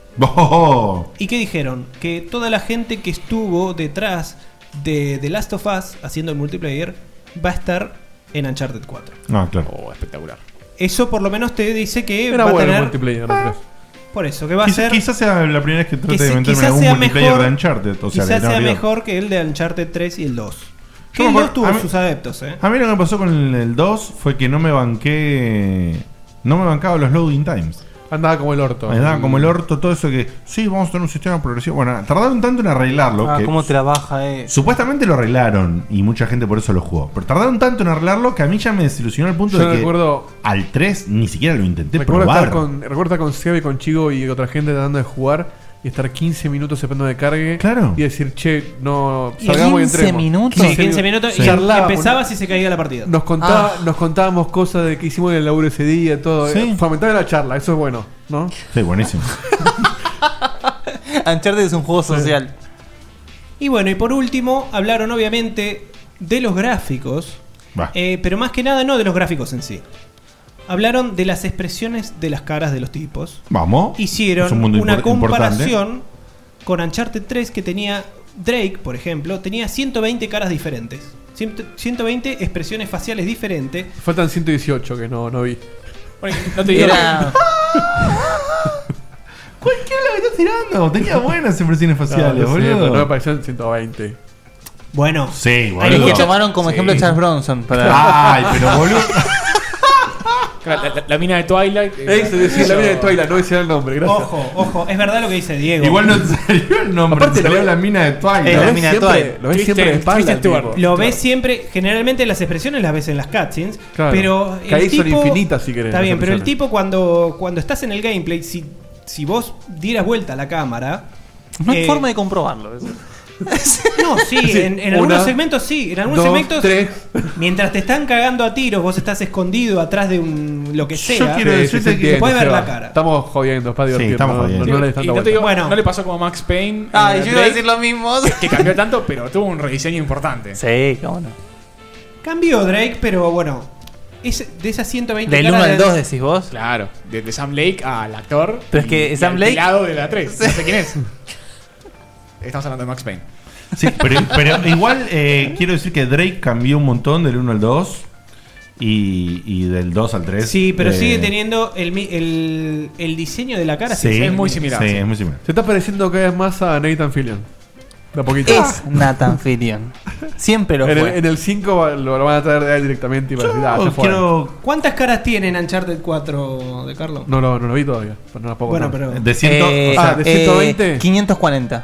Oh, ¿Y qué dijeron? Que toda la gente que estuvo detrás de The Last of Us haciendo el multiplayer va a estar en Uncharted 4. no, claro. Oh, espectacular. Eso por lo menos te dice que Era va a bueno el tener... multiplayer, ¿no crees? Por eso, que va a Quizás, ser... quizás sea la primera vez que trate de meterme en quizás algún sea multiplayer mejor, de Uncharted. O sea, quizás de sea Naughty Dog. mejor que el de Uncharted 3 y el 2. Yo Que me el acuerdo- 2 tuvo a mí- sus adeptos, ¿eh? A mí lo que me pasó con el 2 fue que no me banqué. No me bancaba los loading times. Andaba como el orto. Me daba como el orto todo eso que. Sí, vamos a tener un sistema progresivo. Bueno, tardaron tanto en arreglarlo. Ah, que cómo trabaja eso. Supuestamente lo arreglaron y mucha gente por eso lo jugó. Pero tardaron tanto en arreglarlo que a mí ya me desilusionó al punto Yo de que recuerdo, al 3 ni siquiera lo intenté recuerdo probar. estar con Seba y con Chigo y otra gente tratando de jugar y estar 15 minutos esperando de cargue. Claro. Y decir, che, no, ¿Y salgamos y 15 entremos. minutos? Sí, 15 minutos Sí. y Charlábamos. empezabas y se caía la partida. Nos contábamos cosas de que hicimos en el laburo ese día, todo. Sí. Fomentaba la charla, eso es bueno, ¿no? Sí, buenísimo. Uncharted es un juego social. Y bueno, y por último, hablaron obviamente de los gráficos, Va. pero más que nada no de los gráficos en sí. Hablaron de las expresiones de las caras de los tipos. Vamos. Es un Hicieron mundo una importante. comparación con Uncharted 3 que tenía Drake, por ejemplo, tenía 120 caras diferentes. 120 expresiones faciales diferentes. Faltan 118 que no vi. Bueno, no te digo Era. Cualquiera lo que estás tirando. Tenía buenas impresiones faciales, no, sé, pero boludo. no me parecieron 120. Bueno, Sí, Hay boludo. Lo muchas- tomaron como ejemplo Charles Bronson para. Ay, pero boludo. la mina de Twilight. Eso decía la vida de Twilight, no decía el nombre, gracias. ojo, es verdad lo que dice Diego. Igual no te salió el nombre. Aparte, te salió lo- la mina de Twilight. la Lo ves mina siempre, Twilight. lo ves siempre de Kristen- espalda. Kristen Stewart. tipo. Lo ves siempre, generalmente las expresiones las ves en las cutscenes, Claro. pero Que ahí son infinitas, si querés, Está las bien, pero el expresiones. tipo cuando estás en el gameplay, si vos dieras vuelta a la cámara, No hay eh, forma de comprobarlo. Eso. no, sí, Sí, en algunos una, segmentos sí, en algunos 2, segmentos 3. mientras te están cagando a tiros, vos estás escondido atrás de un lo que sea. quiero decirte que se puede ver Seba. la cara. Estamos jodiendo, es para Sí, divertirnos. estamos jodiendo. No le des Y tanta no te vuelta. digo, Bueno. no le pasó como a Max Payne. Ay, yo iba a Drake, decir lo mismo. que cambió tanto, pero tuvo un rediseño importante. Sí, cómo no. Cambió Drake, pero bueno, de esas 120 Del caras 1 al de- 2 decís vos. Claro, desde Sam Lake al actor. Pero es que y Sam al Lake- pelado de la 3. No sé quién es. Estamos hablando de Max Payne. Sí, pero igual quiero decir que Drake cambió un montón del 1 al 2 y del 2 al 3. Sí, pero sigue teniendo el diseño de la cara. Sí, es muy similar. Sí, Sí. es muy similar. Se está pareciendo cada vez más a Nathan Fillion. De a poquito. Es Nathan Fillion. Siempre lo fue. En el 5 lo van a traer de ahí directamente y van a decir, ya fue. ¿Cuántas caras tiene en Uncharted 4 de Carlos? No lo vi todavía. Pero no la puedo Bueno, contar. pero De 100, Eh, o sea, ¿de 120? 540.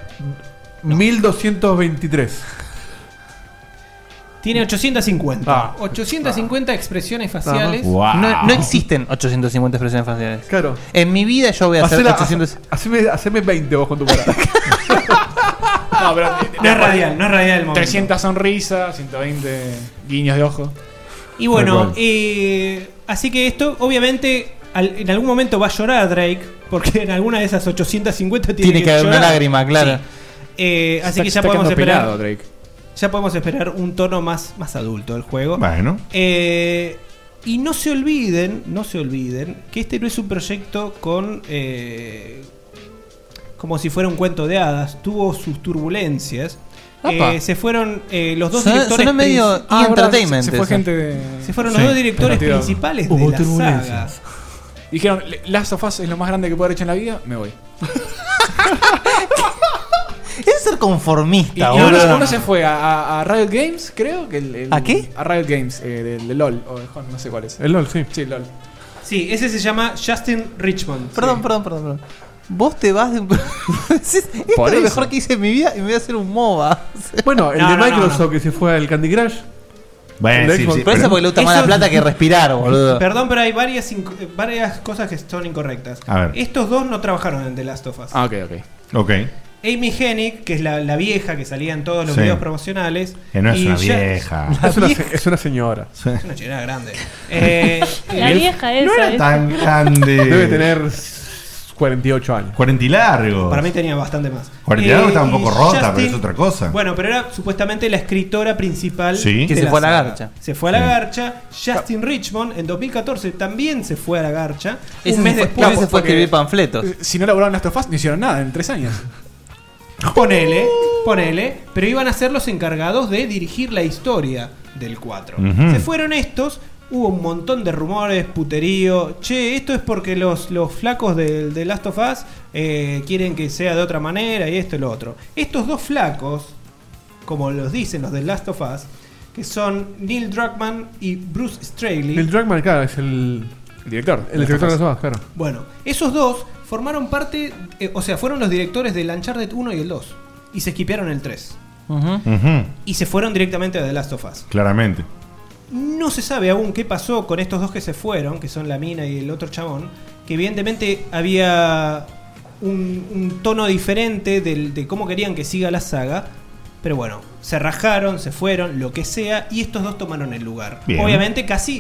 1223. tiene 850. Ah. 850 expresiones faciales. wow. No existen 850 expresiones faciales. Claro. En mi vida yo voy a hacer 800. Haceme 20 vos con tu cara. No, pero. No es radial, no es radial el momento. 300 sonrisas, 120 guiños de ojo. Y bueno, Tal así que esto, obviamente, en algún momento va a llorar Drake, porque en alguna de esas 850 Tiene que haber una llorar. lágrima, claro. Sí. Así que ya Está podemos quedando esperar. pelado, Drake. Ya podemos esperar un tono más adulto del juego. Bueno. Y no se olviden que este no es un proyecto con como si fuera un cuento de hadas. Tuvo sus turbulencias. Apa. Se fueron los dos Suena directores. medio Ah, verdad, entertainment. se fue eso. gente de. Se fueron Sí, los dos directores retirado. principales Hubo de la turbulencias. saga. Dijeron, Last of Us es lo más grande que puedo haber hecho en la vida, me voy. Es ser conformista, Y boludo. uno se fue a Riot Games, creo que ¿A qué? A Riot Games, de LOL, o de no sé cuál es. El LOL, sí. Sí, LOL. Sí, ese se llama Justin Richmond. Perdón. Vos te vas de un. Esto Por es lo eso. mejor que hice en mi vida y me voy a hacer un MOBA. Bueno, el No, de no, Microsoft no. que se fue al Candy Crush. Bueno, El sí, Xbox. sí, Pero eso porque le gusta más Eso- la plata que respirar, boludo. Perdón, pero hay varias cosas que son incorrectas. A ver. Estos dos no trabajaron en The Last of Us. Ah, ok. Ok. Amy Hennig, que es la vieja que salía en todos los Sí. videos promocionales. Que no es y una ya- vieja. Es una señora. Sí. Es una chilena grande. La vieja esa. No era ¿viste? tan grande. Debe tener 48 años. 40 y largo. Para mí tenía bastante más. 40 y largo estaba un y poco rota, Justin- pero es otra cosa. Bueno, pero era supuestamente la escritora principal. Sí. Que de se fue a la saga. garcha. Se fue a la Sí. garcha. Justin Richmond en 2014 también se fue a la garcha. Ese un mes se fue, después. ese fue a porque- escribir panfletos. Si no laboraron Last of Us, no hicieron nada en 3 años. Ponele, pero iban a ser los encargados de dirigir la historia del 4. Ujú. Se fueron estos, hubo un montón de rumores, puterío. Che, esto es porque los flacos de Last of Us quieren que sea de otra manera y esto y lo otro. Estos dos flacos, como los dicen los de Last of Us, que son Neil Druckmann y Bruce Straley. El Dragman, claro, es el Director. director de las hojas, claro. Bueno, esos dos formaron parte, o sea, fueron los directores del Uncharted 1 y el 2. Y se esquipearon el 3. Ujú. Ujú. Y se fueron directamente a The Last of Us. Claramente. No se sabe aún qué pasó con estos dos que se fueron, que son la mina y el otro chabón. Que evidentemente había un tono diferente de cómo querían que siga la saga. Pero bueno, se rajaron, se fueron, lo que sea. Y estos dos tomaron el lugar. Bien. Obviamente casi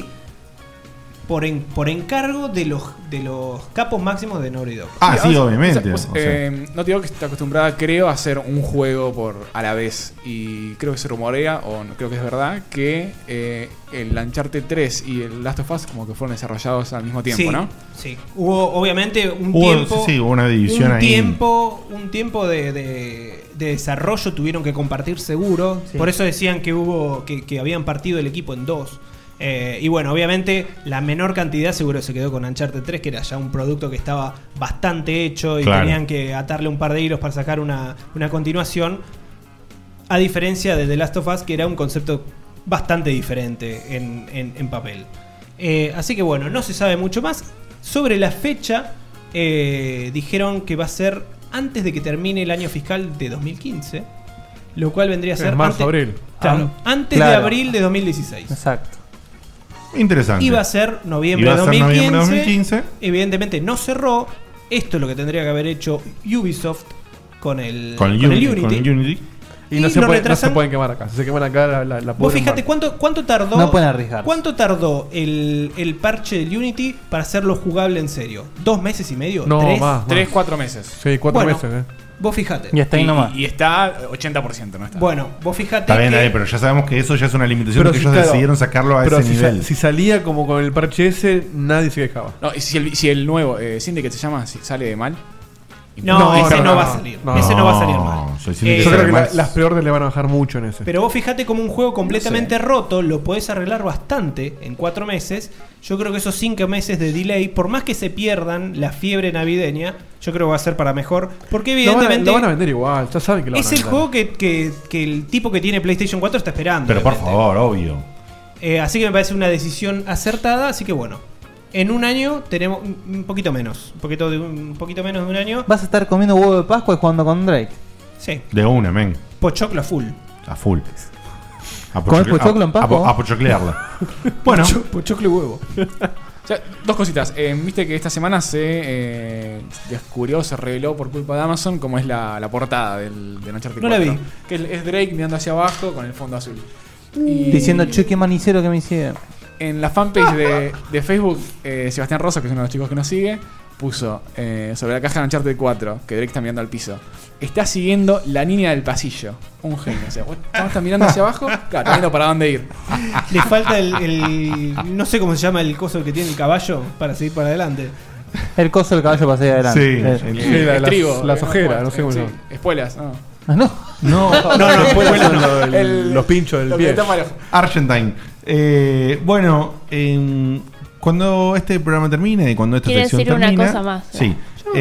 por encargo de los capos máximos de Naughty Dog. Ah, sí, o sea, obviamente. o sea, O sea. no te digo que está acostumbrada, creo, a hacer un juego a la vez. Y creo que se rumorea, o no, creo que es verdad, que el Uncharted 3 y el Last of Us como que fueron desarrollados al mismo tiempo, Sí, ¿no? sí. Hubo obviamente un Hubo, tiempo. sí, hubo una división un ahí. tiempo de desarrollo tuvieron que compartir seguro. Sí. Por eso decían que que habían partido el equipo en dos. Y bueno, obviamente la menor cantidad seguro se quedó con Uncharted 3, que era ya un producto que estaba bastante hecho y Claro. tenían que atarle un par de hilos para sacar una continuación. A diferencia de The Last of Us, que era un concepto bastante diferente en papel. Así que bueno, no se sabe mucho más. Sobre la fecha, dijeron que va a ser antes de que termine el año fiscal de 2015. Lo cual vendría a ser En marzo, antes, abril. claro, antes claro. de abril de 2016. Exacto. Interesante. Iba a ser noviembre, Iba a de, ser 2015, noviembre de 2015. Evidentemente no cerró. Esto es lo que tendría que haber hecho Ubisoft con el Con el Unity. Con el Unity. Y no Y se, lo puede, no retrasan. se pueden quemar acá. Si se queman acá, la Vos pueden fíjate quemar. cuánto tardó. No pueden arriesgarse. ¿Cuánto tardó el parche del Unity para hacerlo jugable en serio? ¿2 meses y medio? No, ¿3? más. 3-4 meses. Sí, 4 Bueno, meses, Vos fijate. Y hasta ahí nomás. Y está 80%, ¿no? Está. Bueno, vos fijate. Está bien, que- David, pero ya sabemos que eso ya es una limitación Pero que si, ellos claro, decidieron sacarlo a pero ese si nivel. si salía como con el parche ese, nadie se quejaba. No, y si el nuevo Syndicate se llama, si sale mal. No, ese no, no, va a no, salir. no. Ese no va a salir mal. Soy Syndicate Yo creo que además. las peores le van a bajar mucho en ese. Pero vos fijate como un juego completamente roto lo podés arreglar bastante en 4 meses. Yo creo que esos 5 meses de delay, por más que se pierdan la fiebre navideña, yo creo que va a ser para mejor. Porque evidentemente Lo van a vender igual, ya saben que lo van es a el vender. juego que el tipo que tiene PlayStation 4 está esperando. Pero por obviamente. favor, obvio. Así que me parece una decisión acertada. Así que bueno, en un año tenemos un poquito menos. Un poquito menos de un año. Vas a estar comiendo huevo de Pascua y jugando con Drake. Sí, De una, men. pochoclo full. A full. ¿Comés pochoclo en Pascua? A pochoclearla. Bueno, Pochoclo y huevo. O sea, dos cositas. Viste que esta semana se descubrió, se reveló por culpa de Amazon cómo es la portada de Uncharted 4. No la vi. Que es Drake mirando hacia abajo con el fondo azul. Y Diciendo, che, qué manicero que me hicieron. en la fanpage de Facebook, Sebastián Rosa, que es uno de los chicos que nos sigue, puso sobre la caja de Uncharted 4, que Drake está mirando al piso. Está siguiendo la niña del pasillo. Un genio. O sea, vos estás mirando hacia abajo, claro, está viendo para dónde ir. Le falta no sé cómo se llama el coso que tiene el caballo para seguir para adelante. El coso del caballo para seguir adelante. Sí, Sí, las Estribo, ojeras, no sé cómo se llama. Espuelas, no. Ah, no. no, Después bueno, son no. los pinchos del Lo que pie. está parejo. Argentine. Bueno, cuando este programa termine y cuando esta Quiere sección decir una termina, cosa más. sí,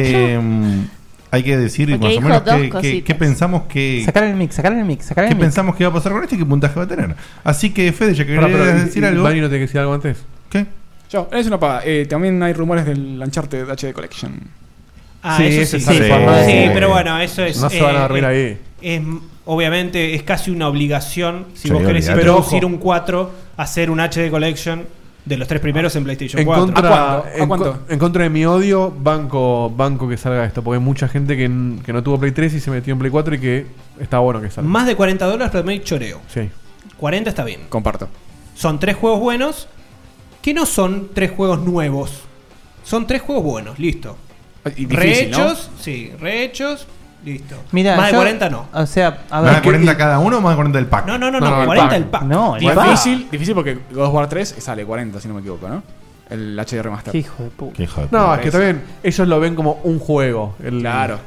hay que decir Porque más o dijo menos dos qué cositas. pensamos que Sacar el mix. qué pensamos que va a pasar con esto y qué puntaje va a tener. Así que Fede, ya que Pará, querías pero, decir algo, Dani no tiene que decir algo antes. ¿qué? Yo, es una paga. También hay rumores del Uncharted HD Collection. Ah, Sí, eso ese sí. sale Sí. por Sí, Sí. pero bueno, eso es. No se van a dormir ahí. Obviamente es casi una obligación si Sí, vos querés olvidate. introducir Pero ojo. un 4, hacer un HD Collection de los 3 primeros en PlayStation En 4. contra, ¿A cuánto? en contra de mi odio, banco que salga esto. Porque hay mucha gente que no tuvo Play 3 y se metió en Play 4 y que está bueno que salga. Más de $40 para mí choreo. Sí. 40 está bien. Comparto. Son 3 juegos buenos que no son 3 juegos nuevos. Son 3 juegos buenos, listo. Y difícil, ¿no? Rehechos, sí, rehechos, listo. Mira, Más de yo- 40 no. O sea, a ¿Más ver. de 40 cada uno o más de 40 del pack? No, no, no, No, no, el 40 pack. el pack. No, el pack. Difícil porque God of War 3 sale 40, si no me equivoco, ¿no? El HD Remaster. Qué hijo de puta. Qué hijo de No, puta. es que también ellos lo ven como un juego. Claro.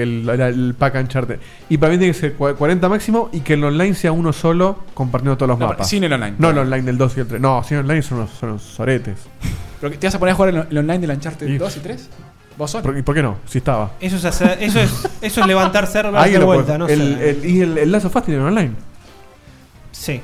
El pack Uncharted. Y para mí tiene que ser 40 máximo y que el online sea uno solo compartiendo todos los No, mapas. sin el online. No el online del 2 y el 3. No, sin el online son unos soretes. ¿Pero te vas a poner a jugar el online del Uncharted Y- 2 y 3? ¿Vos solo? ¿Y por qué no? Si estaba. Eso es, eso es levantar servers Ahí de lo vuelta, puedes- no el, sé. el- y el Last of Us tiene online. Sí.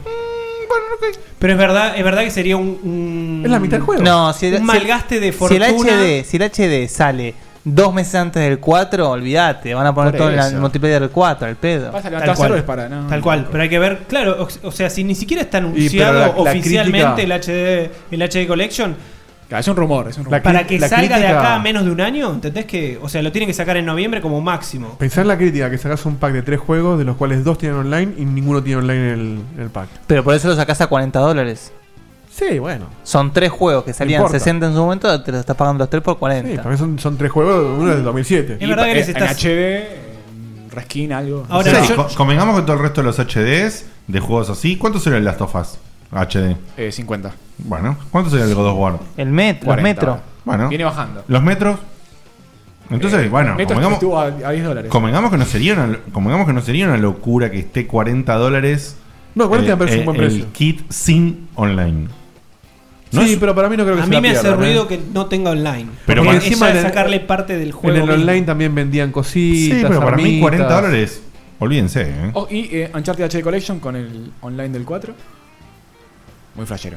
Pero es verdad que sería un Es la mitad del juego. No, si un malgaste de si fortuna. el HD sale 2 meses antes del 4, olvídate. Van a poner Por todo en eso. el multiplayer del 4, al pedo. Vas a Tal levantar cual. servers para, ¿no? Tal cual, pero hay que ver, claro, o sea, si ni siquiera está pero anunciado la oficialmente crítica- el HD Collection, Claro, es un rumor, es un rumor. La para que la salga de crítica- acá a menos de un año, ¿entendés que? O sea, lo tienen que sacar en noviembre como máximo. Pensá en la crítica, que sacas un pack de 3 juegos, de los cuales 2 tienen online y ninguno tiene online en el pack. Pero por eso lo sacás a $40. Sí, bueno. Son 3 juegos que salían importa. 60 en su momento, te los estás pagando los 3 por 40. Sí, porque son 3 juegos, uno es del 2007. Es verdad que en necesitas- HD, reskin, algo. Ahora, Sí, yo- convengamos con todo el resto de los HDs de juegos así. ¿Cuánto sería el Last of Us HD? 50. Bueno, ¿cuánto sería el God of War? El metro, 40. los metros. Bueno, Viene bajando. los metros. Entonces, bueno, Metro convengamos, estuvo a $10. convengamos que no sería una locura que esté $40. No, 40 me parece un buen precio. El kit sin online. No Sí, es- pero para mí no creo que A se mí la me hace pierdan, ruido ¿eh? que no tenga online. Pero Porque para- encima encima de en el- sacarle parte del En juego. el mismo. online también vendían cositas. Sí, pero para mí armitas. $40, olvídense, ¿eh? Oh, y Uncharted HD Collection con el online del 4. Muy flashero.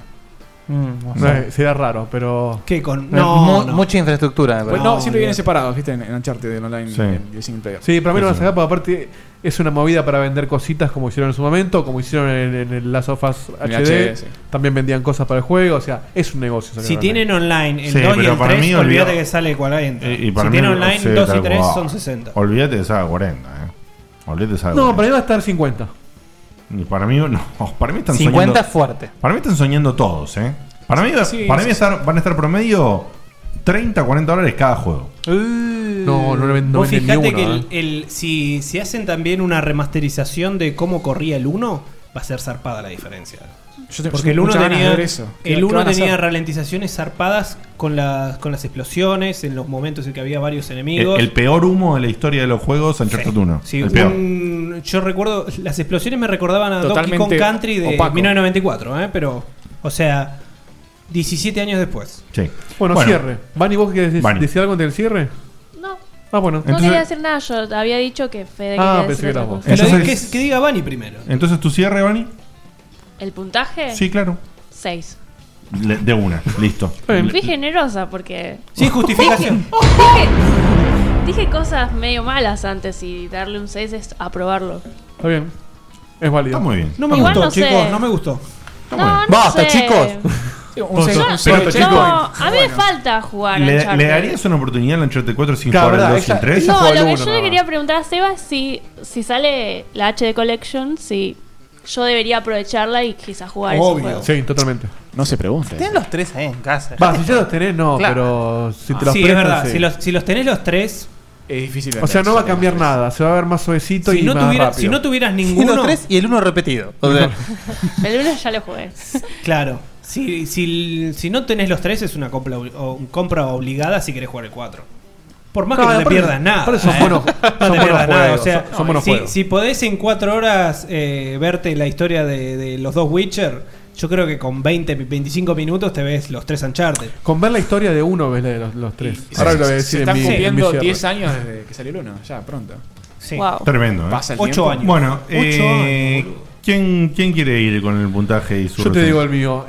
No No, sé. sería raro, pero. ¿Qué con? Mu- No, Mucha infraestructura, me Pues parece. no, No, siempre vienen olvidate. separados, ¿viste? En Uncharted del online Sí. y el single player. Sí, para mí no Sí, van a sacar, porque aparte es una movida para vender cositas como hicieron en su momento, como hicieron en el Last of Us En HD. HD, sí. También vendían cosas para el juego, o sea, es un negocio. sacar Si online. tienen online el Sí, 2 y pero el para 3, mí, olvídate olvida- que sale 40. Y para si mí, tienen online sí, 2 y tal 3 cual. son 60. Olvídate de esa 40, Olvídate de esa No, 40. para mí va a estar 50. Y para mí, no, para mí están 50 soñando. fuerte. Para mí están soñando todos, Para mí, Sí, para sí. mí van a estar promedio $30, $40 cada juego. No Vos venden fijate ni que uno, si hacen también una remasterización de cómo corría el 1, va a ser zarpada la diferencia. Porque el 1 tenía, el 1 tenía ralentizaciones zarpadas con las explosiones, en los momentos en que había varios enemigos. El peor humo de la historia de los juegos Uncharted 1. Sí, el peor. yo recuerdo, las explosiones me recordaban a Donkey Totalmente Kong Country de opaco. 1994, pero, o sea, 17 años después. Sí. Bueno, cierre. Vani, ¿vos querés decir algo antes del cierre? No. Ah, bueno. No quería decir nada, yo había dicho que Fede quería pensé decir que otra eras vos. cosa. Entonces, Que diga Vani primero. Entonces, ¿tu cierre, Vani? ¿El puntaje? Sí, claro. 6. De una, listo. Fui generosa porque... Sin justificación. Dije cosas medio malas antes y darle un 6 es aprobarlo. Está bien. Es válido. Está muy bien. No me Igual gustó, no sé. chicos, no me gustó. No Basta, sé. chicos. Un seis- un seis- Pero, No, a mí me falta jugar ¿Le Uncharted. darías una oportunidad al Uncharted 4 sin Claro, jugar el verdad, 2 y el 3? esa No, juega lo el que uno, yo le no. quería preguntar a Seba es si sale la HD Collection, si yo debería aprovecharla y quizás jugar ese juego. Sí, totalmente. No se pregunte. Tienen los tres ahí en casa. Va, si ya los tenés, no, Claro. pero si te los Sí, es prestan, verdad. sí. Si los tenés los tres, Es difícil. O sea, no va a cambiar nada. Se va a ver más suavecito si y no, más rápido. si no tuvieras Y ninguno, los tres y el uno repetido. O sea, El 1 ya lo jugué. claro. Si no tenés los tres, es una compra obligada si querés jugar el 4. Por más que No, no te aparte- pierdas nada. aparte son buenos- no son te buenos pierdas nada. juegos, O sea, son buenos juegos. si podés en 4 horas verte la historia de los dos Witcher, yo creo que con 25 minutos te ves los 3 Uncharted. Con ver la historia de uno ves la de los tres. Y Ahora se- lo voy a se decir están en mi cumpliendo cierre. 10 años desde que salió el 1. Ya, pronto. Sí. Wow. Tremendo, ¿eh? Pasa el 8 tiempo. años. Bueno, 8 años, boludo. ¿quién quiere ir con el puntaje y su Yo te reseña? digo el mío.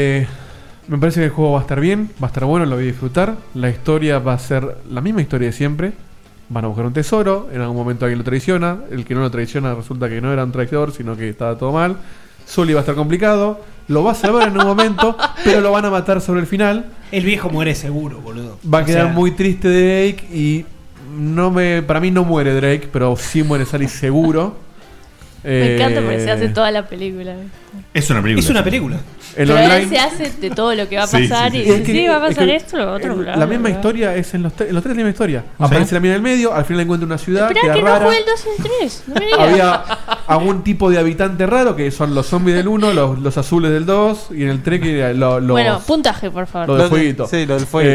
Me parece que el juego va a estar bien, va a estar bueno, lo voy a disfrutar. La historia va a ser la misma historia de siempre. Van a buscar un tesoro, en algún momento alguien lo traiciona. El que no lo traiciona resulta que no era un traidor, sino que estaba todo mal. Sully va a estar complicado. Lo va a salvar en un momento, pero lo van a matar sobre el final. El viejo muere seguro, boludo. Va a O quedar sea, muy triste Drake y para mí no muere Drake, pero sí muere Sally seguro. Me encanta porque se hace toda la película. Es una película. Es una película. El Pero online, él se hace de todo lo que va a Sí, pasar sí, y sí. dice, sí, va a pasar esto, lo otro, bla, la bla, misma bla. historia es en los tres la misma historia. Aparece la mina en el medio, al final encuentra una ciudad Esperá queda que no rara. juegue el 2 y el 3. No me digas. Había algún tipo de habitante raro que son los zombies del 1, los azules del 2 y en el 3 que los Bueno, puntaje, por favor. lo del fueguito. Sí, lo del fuego.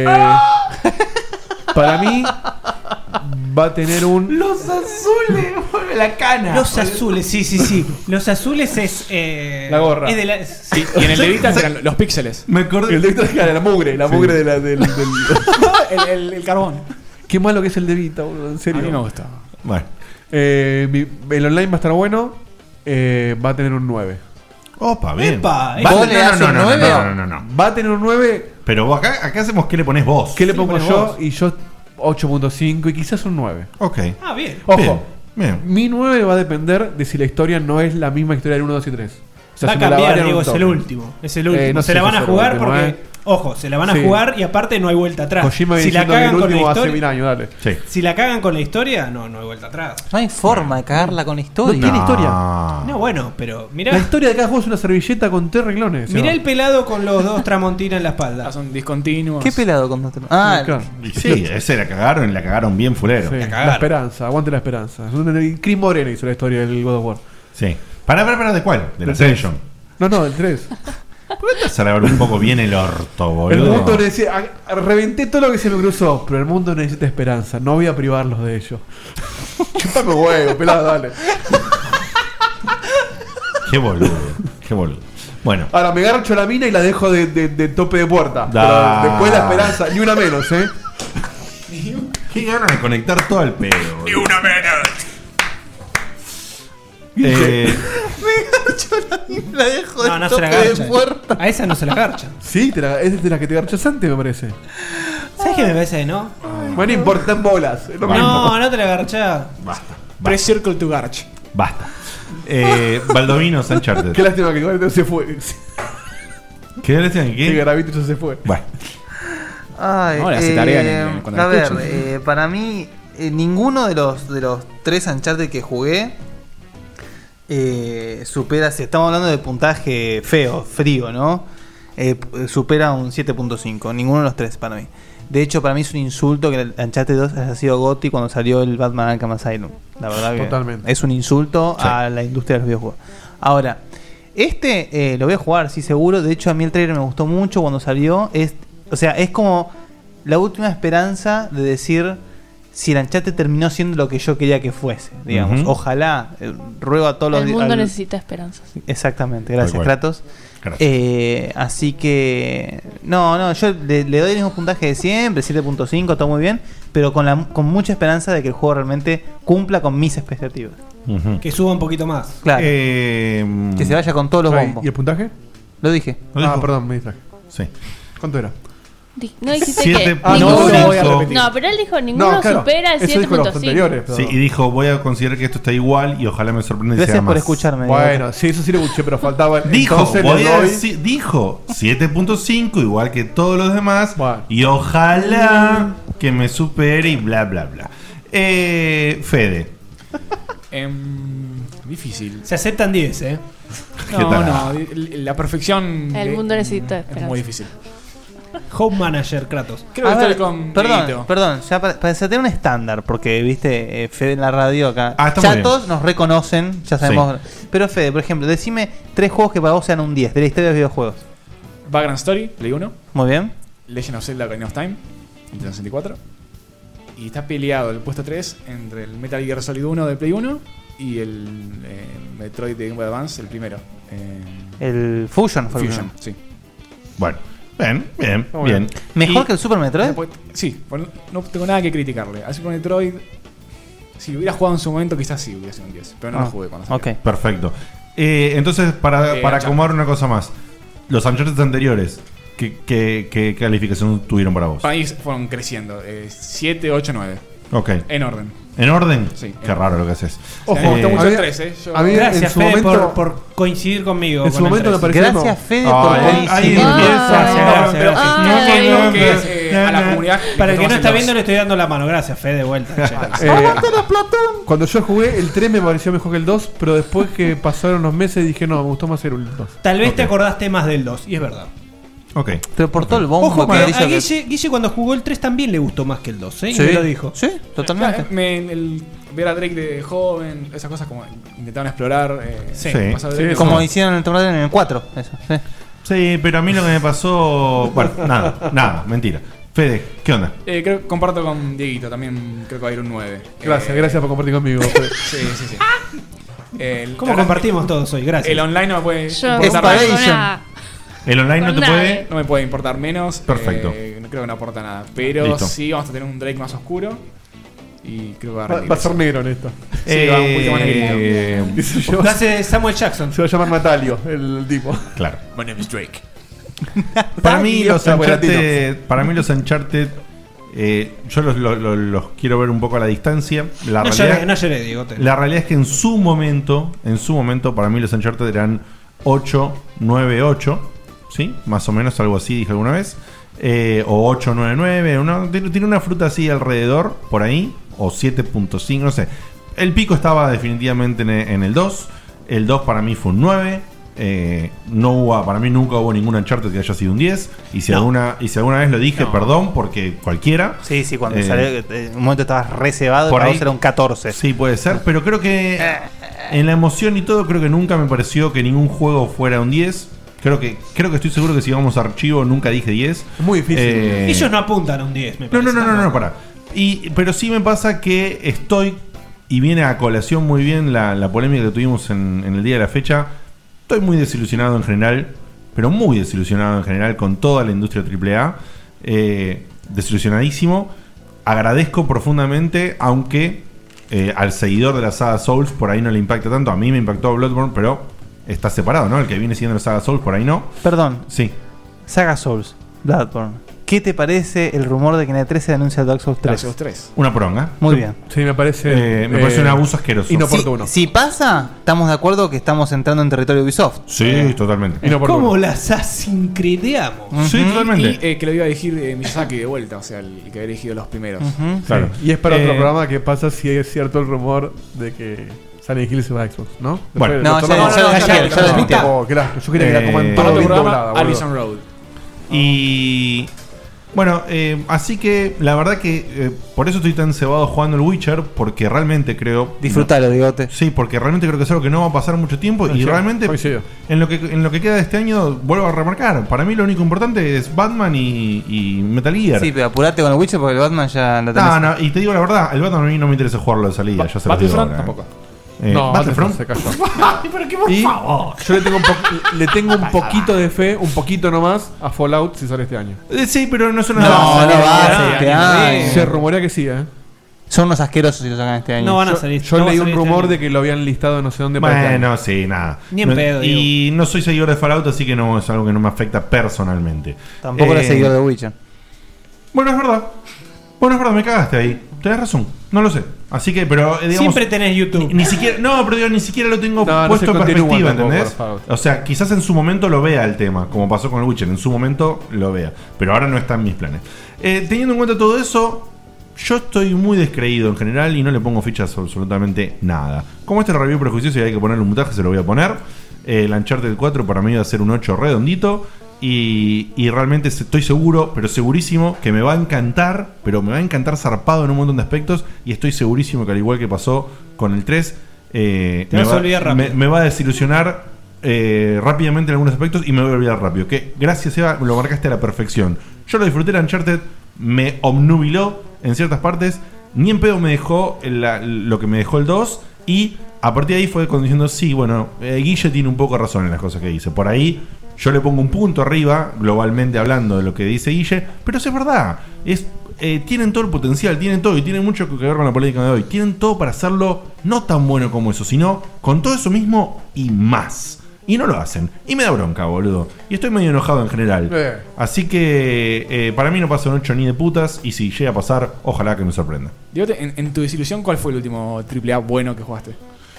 Para mí va a tener un Los azules, la cana. Los azules, sí. Los azules es. La gorra. Es de la, Sí, y en el de Vita eran los píxeles. Me acordé. el de la mugre, del el carbón. Qué malo que es el de Vita, boludo, en A serio. mí me gusta. Bueno. El online va a estar bueno, va a tener un 9. Opa, bien. Epa, Va- ¿vos le das un 9? no. Va a tener un 9, Pero vos acá hacemos qué le pones vos. ¿qué le Sí, pongo pones yo? vos. Y yo 8.5 y quizás un 9. Ok. Ah, bien. Ojo, Bien. mi 9 va a depender de si la historia no es la misma historia del 1, 2 y 3. O sea, Va a si me la cambiar, varian Diego, un es el toque. último. Es el último. No se sé la si van a es el jugar último, porque. Ojo, se la van a Sí. jugar y aparte no hay vuelta atrás. Kojima Si viene la diciendo que el cagan con la último hace 1000 historia. años, dale. Sí. Si la cagan con la historia, no hay vuelta atrás. No hay forma de cagarla con historia. No tiene historia. No, bueno, pero mirá. La historia de cada juego es una servilleta con 3 renglones. Mirá ¿no? el pelado con los dos Tramontina en la espalda. Son discontinuos. ¿Qué pelado con nosotros? Ah, Claro. Sí, ese la cagaron bien fulero. Sí, Sí. la esperanza, aguante la esperanza. Chris Morena hizo la historia del God of War. Para, ¿de cuál? De la Ascension. No, del 3. ¿Por qué te hace lavar un poco bien el orto, El boludo? mundo necesita. Reventé todo lo que se me cruzó, pero el mundo necesita esperanza. No voy a privarlos de ello. Chupame huevo, pelado, dale. Qué boludo. Bueno. Ahora me garcho la mina y la dejo de tope de puerta. Da. Pero después la esperanza, ni una menos, ¿eh? Qué ganas de conectar todo al pedo. Ni una menos. la dejo No, de no se la toque de garcha. puerta. A esa no se la garcha. Sí, es de la que te garchas antes, me parece. ¿Sabes qué me parece que no? Bueno, no importa en bolas. Es lo mismo. No te la garchás. Basta. Press Circle to Garch. Basta. Baldovino Uncharted. Qué lástima que Gravito se fue. ¿Qué decían? Que ¿Qué? Gravito se fue. Bueno. Ay, No, le hace tarea cuando a la ver, escuchen. para mí, ninguno de los 3 Uncharted que jugué supera, si estamos hablando de puntaje frío, ¿no? Supera un 7.5. Ninguno de los 3 para mí. De hecho, para mí es un insulto que el Uncharted 2 haya sido GOTY cuando salió el Batman Arkham Asylum. La verdad que Totalmente. es un insulto a la industria de los videojuegos. Ahora, lo voy a jugar, sí, seguro. De hecho, a mí el trailer me gustó mucho cuando salió. Es como la última esperanza de decir si el Uncharted terminó siendo lo que yo quería que fuese, digamos. Ojalá, ruego a todos los... El mundo necesita esperanzas. Exactamente, gracias, Kratos. Gracias. Así que... No, yo le doy el mismo puntaje de siempre, 7.5, está muy bien, pero con mucha esperanza de que el juego realmente cumpla con mis expectativas. Que suba un poquito más. Claro. Que se vaya con todos los bombos. ¿Y el puntaje? Lo dije. Perdón, me distraje. Sí. ¿Cuánto era? No dijiste Siete- que no, ninguno, lo voy a repetir. no, pero él dijo ninguno No, claro, supera el eso dijo los 7.5. anteriores. Sí, y dijo, voy a considerar que esto está igual y ojalá me sorprenda y sea Gracias más. por escucharme. Bueno, sí, eso sí lo escuché, pero faltaba. Dijo, entonces le doy- dijo 7.5 igual que todos los demás Bueno. y ojalá que me supere y bla bla bla. Fede. Difícil. Se aceptan 10, ¿eh? No, la perfección. El mundo necesita es esperanza. muy difícil. Home Manager, Kratos. Creo que estoy con Dieguito. Perdón, ya para tener un estándar, porque viste, Fede en la radio acá. Está Ya muy bien. todos nos reconocen, ya sabemos. Pero Fede, por ejemplo, decime 3 juegos que para vos sean un 10 de la historia de los videojuegos. Vagrant Story, Play 1. Muy bien. Legend of Zelda Ocarina of Time, Nintendo 64. Y está peleado el puesto 3 entre el Metal Gear Solid 1 de Play 1 y el Metroid de Game Boy Advance, el primero. El Fusion fue el Fusion, primero. sí. Bueno, bien. ¿Mejor Y- que el Super Metroid? Sí, no tengo nada que criticarle. Al Super Metroid, si lo hubiera jugado en su momento, quizás sí hubiera sido un 10. Pero no lo jugué cuando salió. Ok. Perfecto. Entonces, para Uncharted. acomodar una cosa más, los Uncharted anteriores, ¿qué calificación tuvieron para vos? Para mí fueron creciendo. 7, 8, 9. Ok. En orden. ¿En orden? Sí. Qué raro lo que haces. Ojo, me gusta mucho a el mí- 3, a mí en Gracias, su Fede, momento- por coincidir conmigo. En su con el momento me 3. pareció. Gracias, Fede, por Ahí coincidir. empieza. Gracias. Pero Ah, que a la comunidad. Para el que no está viendo, viendo le estoy dando la mano. Gracias, Fede, de vuelta. che. Cuando yo jugué, el 3 me pareció mejor que el 2, pero después que pasaron los meses dije, no, me gustó más el 2. Tal vez Ok. te acordaste más del 2, y es verdad. Ok. Pero por todo el bombo Ojo, que que hizo a que- Guille cuando jugó el 3 también le gustó más que el 2, ¿eh? Y Sí. me lo dijo. Sí, totalmente. Ver a Drake de joven, esas cosas como intentaron explorar. Sí. pasar de Sí, Drake. Como hicieron en el Tomb Raider en el 4. Eso, sí. Sí, pero a mí lo que me pasó. Bueno, nada, mentira. Fede, ¿qué onda? Creo que comparto con Dieguito, también creo que va a ir un 9. Gracias por compartir conmigo. Sí. ¿Cómo compartimos todos hoy? Gracias. El online no me puede Yo no importar comparto menos. nada. El online no Con te nadie. puede. No me puede importar menos. Perfecto. No creo que no aporta nada. Pero Listo. sí vamos a tener un Drake más oscuro. Y creo que va a Va rendir a ser eso. negro en esto. Sí, va un poquito más negrito. Y se llama- Lo hace Samuel Jackson. se va a llamar Natalio, el tipo. Claro. My name is Drake. Para mí los Está Uncharted, yo los quiero ver un poco a la distancia. La No realidad, lloré, no lloré, Diego. la realidad es que en su momento, para mí los Uncharted eran 8, 9, 8, ¿sí? Más o menos algo así dije alguna vez. O 8, 9, 9, tiene una fruta así alrededor, por ahí, o 7.5, no sé. El pico estaba definitivamente en el 2. El 2 para mí fue un 9. Para mí nunca hubo ningún Uncharted que haya sido un 10. Y si, alguna vez lo dije, perdón, porque cualquiera. Sí, cuando salió, en un momento estabas reservado y por para ahí- vos era un 14. Sí, puede ser, pero creo que en la emoción y todo, creo que nunca me pareció que ningún juego fuera un 10. Creo que estoy seguro que si vamos a archivo nunca dije 10. Es muy difícil. Ellos no apuntan a un 10, me No, parece. no, pará. Pero sí me pasa que estoy, y viene a colación muy bien la polémica que tuvimos en el día de la fecha. Estoy muy desilusionado en general, pero muy desilusionado en general con toda la industria AAA. Desilusionadísimo. Agradezco profundamente, aunque al seguidor de la saga Souls por ahí no le impacta tanto. A mí me impactó Bloodborne, pero está separado, ¿no? El que viene siendo la saga Souls por ahí no. Perdón, Sí. Saga Souls, Bloodborne. ¿Qué te parece el rumor de que en el 13 se anuncia Dark Souls 3? Dark Souls 3. Una poronga. Muy bien. Sí, me parece. Me parece un abuso asqueroso. Inoportuno. Si pasa, estamos de acuerdo que estamos entrando en territorio Ubisoft. Sí, totalmente. Inoportuno. ¿Cómo las Assassin's Sí, totalmente. Y que lo iba a dirigir Miyazaki de vuelta, o sea, el que había dirigido los primeros. Claro. Y es para otro Eh, programa que pasa si es cierto el rumor de que Silent Hill se va a Xbox, ¿no? Bueno. No, Después- ya lo desmintieron. Oh, claro, yo quería que la coman Para todo Para otro bien programa, doblada, boludo. Allison Road. Y Bueno, así que la verdad que por eso estoy tan cebado jugando el Witcher, porque realmente creo... Disfrutalo, Digote. Sí, porque realmente creo que es algo que no va a pasar mucho tiempo y realmente en lo que queda de este año, vuelvo a remarcar, para mí lo único importante es Batman y Metal Gear. Sí, pero apurate con el Witcher porque el Batman ya lo tenés. No, y te digo la verdad, el Batman a mí no me interesa jugarlo de salida, ya se lo digo Battlefront ahora, tampoco. No, Battlefront se cayó. pero qué por Y favor. yo le tengo un poquito de fe, un poquito nomás, a Fallout si sale este año. Sí, pero no es una... No va a ser este año. Se rumorea que sí, Son unos asquerosos si lo sacan este año. No van a salir. Yo no va a leí un salir rumor este de que lo habían listado no sé dónde para este año. Bueno, sí, nada. Ni en pedo, Y no soy seguidor de Fallout, así que no es algo que no me afecta personalmente. Tampoco era seguidor de Witcher. Bueno, es verdad. Me cagaste ahí. Tenés razón. No lo sé. Así que, pero digamos... Siempre tenés YouTube. Ni siquiera... No, pero digo, ni siquiera lo tengo No, no puesto se en continúa perspectiva, tampoco, ¿entendés? por favor. O sea, quizás en su momento lo vea el tema, como pasó con el Witcher. En su momento lo vea. Pero ahora no está en mis planes. Teniendo en cuenta todo eso... Yo estoy muy descreído en general y no le pongo fichas a absolutamente nada. Como este es el review prejuicioso y hay que ponerle un mutaje, se lo voy a poner. El Uncharted 4 para mí va a ser un 8 redondito. Y realmente estoy seguro, pero segurísimo, que me va a encantar. Pero me va a encantar zarpado en un montón de aspectos. Y estoy segurísimo que al igual que pasó con el 3, vas a olvidar rápido. me va a desilusionar rápidamente en algunos aspectos y me voy a olvidar rápido. Que gracias, Eva, lo marcaste a la perfección. Yo lo disfruté, el Uncharted me obnubiló en ciertas partes, ni en pedo me dejó lo que me dejó el 2, y a partir de ahí fue diciendo, sí, bueno, Guille tiene un poco de razón en las cosas que dice. Por ahí yo le pongo un punto arriba, globalmente hablando de lo que dice Guille, pero es verdad, tienen todo el potencial, tienen todo, y tienen mucho que ver con la política de hoy, tienen todo para hacerlo no tan bueno como eso, sino con todo eso mismo y más. Y no lo hacen. Y me da bronca, boludo. Y estoy medio enojado en general. Así que para mí no pasa un 8 ni de putas. Y si llega a pasar, ojalá que me sorprenda. Dígate, en tu desilusión, ¿cuál fue el último AAA bueno que jugaste?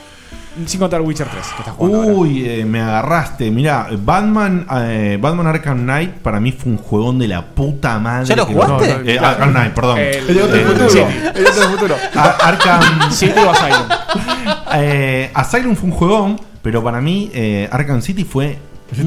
Sin contar Witcher 3, que estás jugando ahora. Uy, me agarraste. Mirá, Batman Arkham Knight para mí fue un juegón de la puta madre. ¿Ya lo jugaste? Arkham Knight, perdón. El de otro futuro. El de otro futuro. Arkham City o Asylum. Asylum fue un juegón, pero para mí Arkham City fue...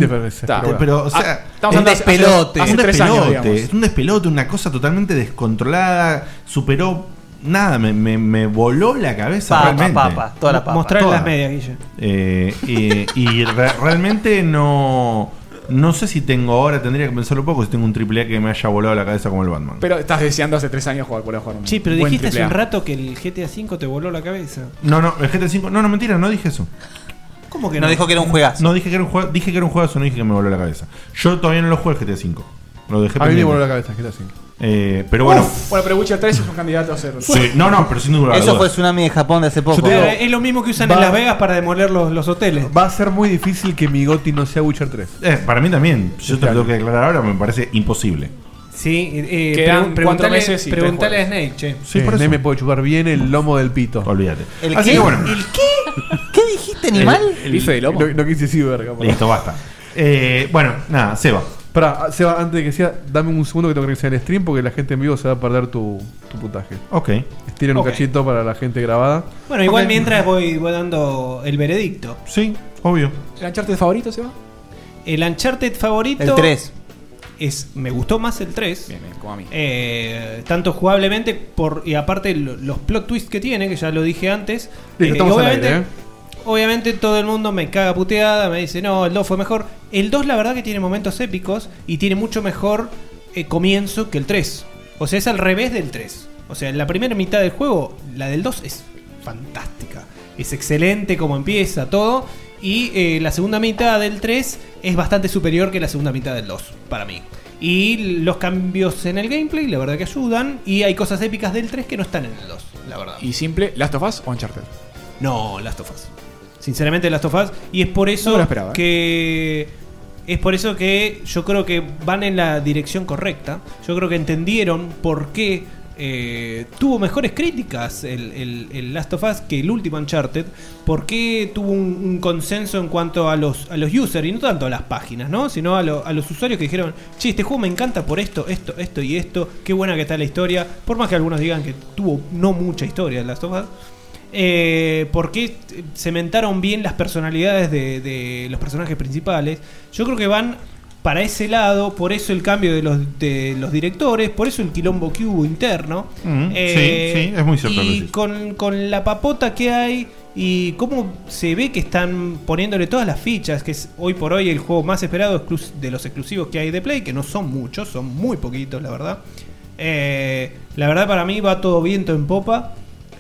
Pero, o sea, estamos hablando hace 3 años, digamos. Es un despelote, una cosa totalmente descontrolada. Superó... Nada, me voló la cabeza realmente. Toda la papa. Mostrarle las medias, Guille. Realmente no sé si tengo ahora, tendría que pensarlo un poco, si tengo un AAA que me haya volado la cabeza como el Batman. Pero estás deseando hace 3 años jugar un Sí, pero buen dijiste hace AAA. un rato que el GTA V te voló la cabeza. No, el GTA V... No, mentira, no dije eso. ¿Cómo que no? no? Dijo que era un juegazo. No, dije que era un juego, dije que era un juegazo, no dije que me voló la cabeza. Yo todavía no lo juego el GTA V. Lo dejé A mí me pendiente. voló la cabeza, GTA 5. Pero bueno. Bueno, pero Witcher 3 es un candidato a ser. Sí, no, pero sin duda. Eso fue el tsunami de Japón de hace poco. Es lo mismo que usan en Las Vegas para demoler los hoteles. Va a ser muy difícil que mi GOTY no sea Witcher 3. Para mí también. Yo te lo tengo que declarar ahora, me parece imposible. Sí, Quedan 4 meses y preguntale a 3 Snake, che. Sí, por eso. Me puede chupar bien el lomo del pito. Olvídate. ¿El Así qué? que bueno. ¿El qué? ¿Qué dijiste, animal? El bife de lomo. No quise decir verga. Listo, basta. Bueno, nada, Seba. Pará, Seba, antes de que sea, dame un segundo que tengo que iniciar el stream porque la gente en vivo se va a perder tu puntaje. Ok. Estiren un cachito para la gente grabada. Bueno, igual mientras voy dando el veredicto. Sí, obvio. ¿El Uncharted favorito, Seba? El Uncharted favorito... El 3. Me gustó más el 3. Bien, como a mí. Tanto jugablemente y aparte los plot twists que tiene, que ya lo dije antes. Listo, estamos al aire, Obviamente todo el mundo me caga puteada, me dice, no, el 2 fue mejor. El 2 la verdad que tiene momentos épicos y tiene mucho mejor comienzo que el 3. O sea, es al revés del 3. O sea, en la primera mitad del juego, la del 2 es fantástica. Es excelente como empieza todo. Y la segunda mitad del 3 es bastante superior que la segunda mitad del 2, para mí. Y los cambios en el gameplay, la verdad que ayudan. Y hay cosas épicas del 3 que no están en el 2, la verdad. Y simple, ¿Last of Us o Uncharted? No, Last of Us. Sinceramente, Last of Us. Y es por eso No lo esperaba. que yo creo que van en la dirección correcta. Yo creo que entendieron por qué tuvo mejores críticas el Last of Us que el último Uncharted. Por qué tuvo un consenso en cuanto a los users y no tanto a las páginas, ¿no? Sino a los usuarios que dijeron, che, este juego me encanta por esto y esto. Qué buena que está la historia. Por más que algunos digan que tuvo no mucha historia el Last of Us. Porque cementaron bien las personalidades de los personajes principales. Yo creo que van para ese lado, por eso el cambio de los directores, por eso el quilombo que hubo interno. Sí, es muy cierto. Y con la papota que hay y cómo se ve que están poniéndole todas las fichas, que es hoy por hoy el juego más esperado de los exclusivos que hay de Play, que no son muchos, son muy poquitos, la verdad. La verdad, para mí va todo viento en popa.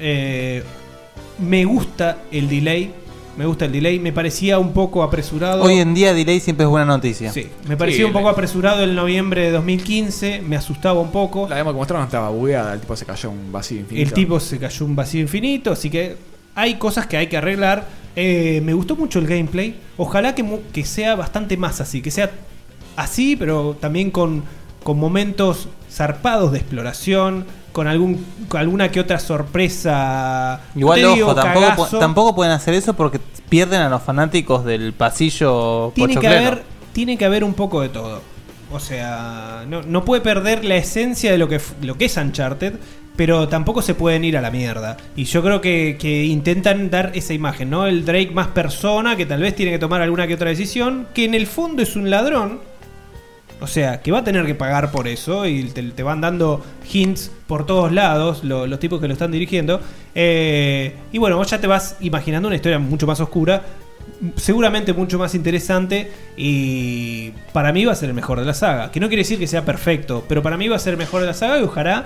Me gusta el delay. Me parecía un poco apresurado. Hoy en día delay siempre es buena noticia. Sí, me parecía un poco apresurado el noviembre de 2015. Me asustaba un poco. La demo que mostraron estaba bugueada. El tipo se cayó un vacío infinito. Así que hay cosas que hay que arreglar. Me gustó mucho el gameplay. Ojalá que sea bastante más así. Que sea así, pero también con momentos zarpados de exploración, con alguna que otra sorpresa. Igual, ojo, tampoco pueden hacer eso porque pierden a los fanáticos del pasillo pochoclero. Tiene que haber un poco de todo. O sea, no puede perder la esencia de lo que es Uncharted, pero tampoco se pueden ir a la mierda. Y yo creo que intentan dar esa imagen, ¿no? El Drake más persona, que tal vez tiene que tomar alguna que otra decisión, que en el fondo es un ladrón. O sea, que va a tener que pagar por eso y te van dando hints por todos lados los tipos que lo están dirigiendo. Y bueno, vos ya te vas imaginando una historia mucho más oscura, seguramente mucho más interesante, y para mí va a ser el mejor de la saga. Que no quiere decir que sea perfecto, pero para mí va a ser el mejor de la saga y ojalá...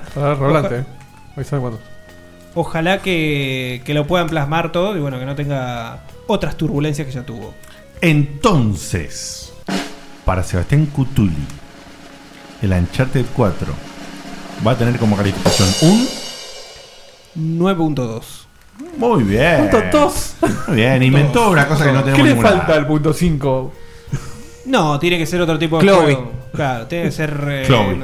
Ojalá que lo puedan plasmar todo y bueno, que no tenga otras turbulencias que ya tuvo. Entonces... para Sebastián Cutuli, el Uncharted 4 va a tener como calificación un 9.2. Muy bien. .2. Muy bien, inventó una cosa que no tenemos. ¿Qué le ninguna. falta al punto 5? No, tiene que ser otro tipo de Chloe. juego. Claro, tiene que ser... Chloe.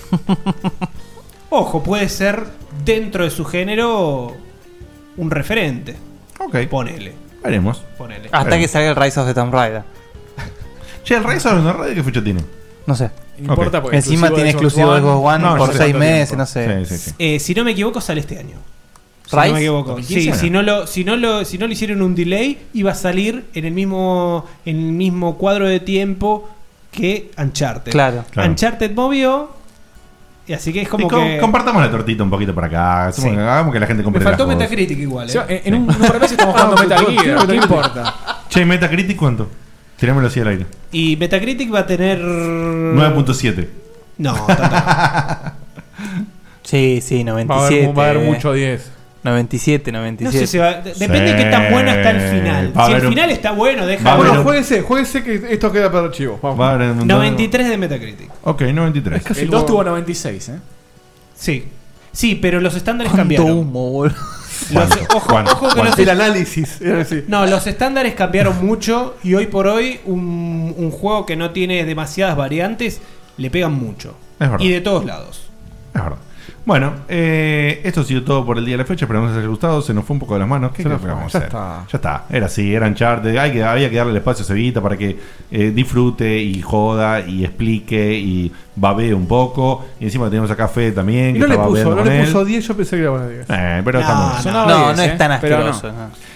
Ojo, puede ser dentro de su género un referente. Ok. Ponele. Veremos. Hasta que salga el Rise of the Tomb Raider. Che, el Rise of the Tomb Raider, ¿qué fecha tiene? No sé. No importa porque encima tiene exclusivo de Xbox One No, por yo sé 6 cuánto meses, tiempo. no sé. Sí. Si no me equivoco, sale este año. Si ¿Rise? no me equivoco. 2015, Sí, si no le hicieron un delay, iba a salir en el mismo cuadro de tiempo que Uncharted. Claro. Uncharted movió. Y así que es como Y que. compartamos la tortita un poquito para acá. Sí. Hagamos que la gente Me compre faltó las cosas. Metacritic igual. O sea, en un par de meses estamos jugando Metal Gear. ¿Qué importa? Che, Metacritic, ¿cuánto? Tirámelo así al aire. Y Metacritic va a tener 9.7. No, tanto Sí, 97. Va a haber mucho 10. 97. no sé si va, depende de qué tan bueno está el final. Va a Si el haber un- final está bueno, deja. va a haber Bueno, un- jueguese que esto queda para archivo. Vamos. Va a haber un- 93 de Metacritic. Ok, 93. Es casi El 2 como- tuvo 96, Sí. Sí, pero los estándares ¿Cuánto cambiaron. humo, boludo? Ojo que El análisis. Era así. No, los estándares cambiaron mucho y hoy por hoy un juego que no tiene demasiadas variantes le pegan mucho. Es verdad. Y de todos lados. Es verdad. Bueno, esto ha sido todo por el día de la fecha. Esperamos que les haya gustado. Se nos fue un poco de las manos. ¿Qué Se nos vamos a fue, ya hacer? está. Ya está. Era así, era Uncharted. Había que darle el espacio a Cevita para que disfrute y joda y explique y babee un poco. Y encima tenemos acá Fede también. Y Que no le estaba puso, babeando no con le él. puso 10, yo pensé que era buena 10. Pero No, estamos. Sonaba No, 10, no es tan pero no. asqueroso. no.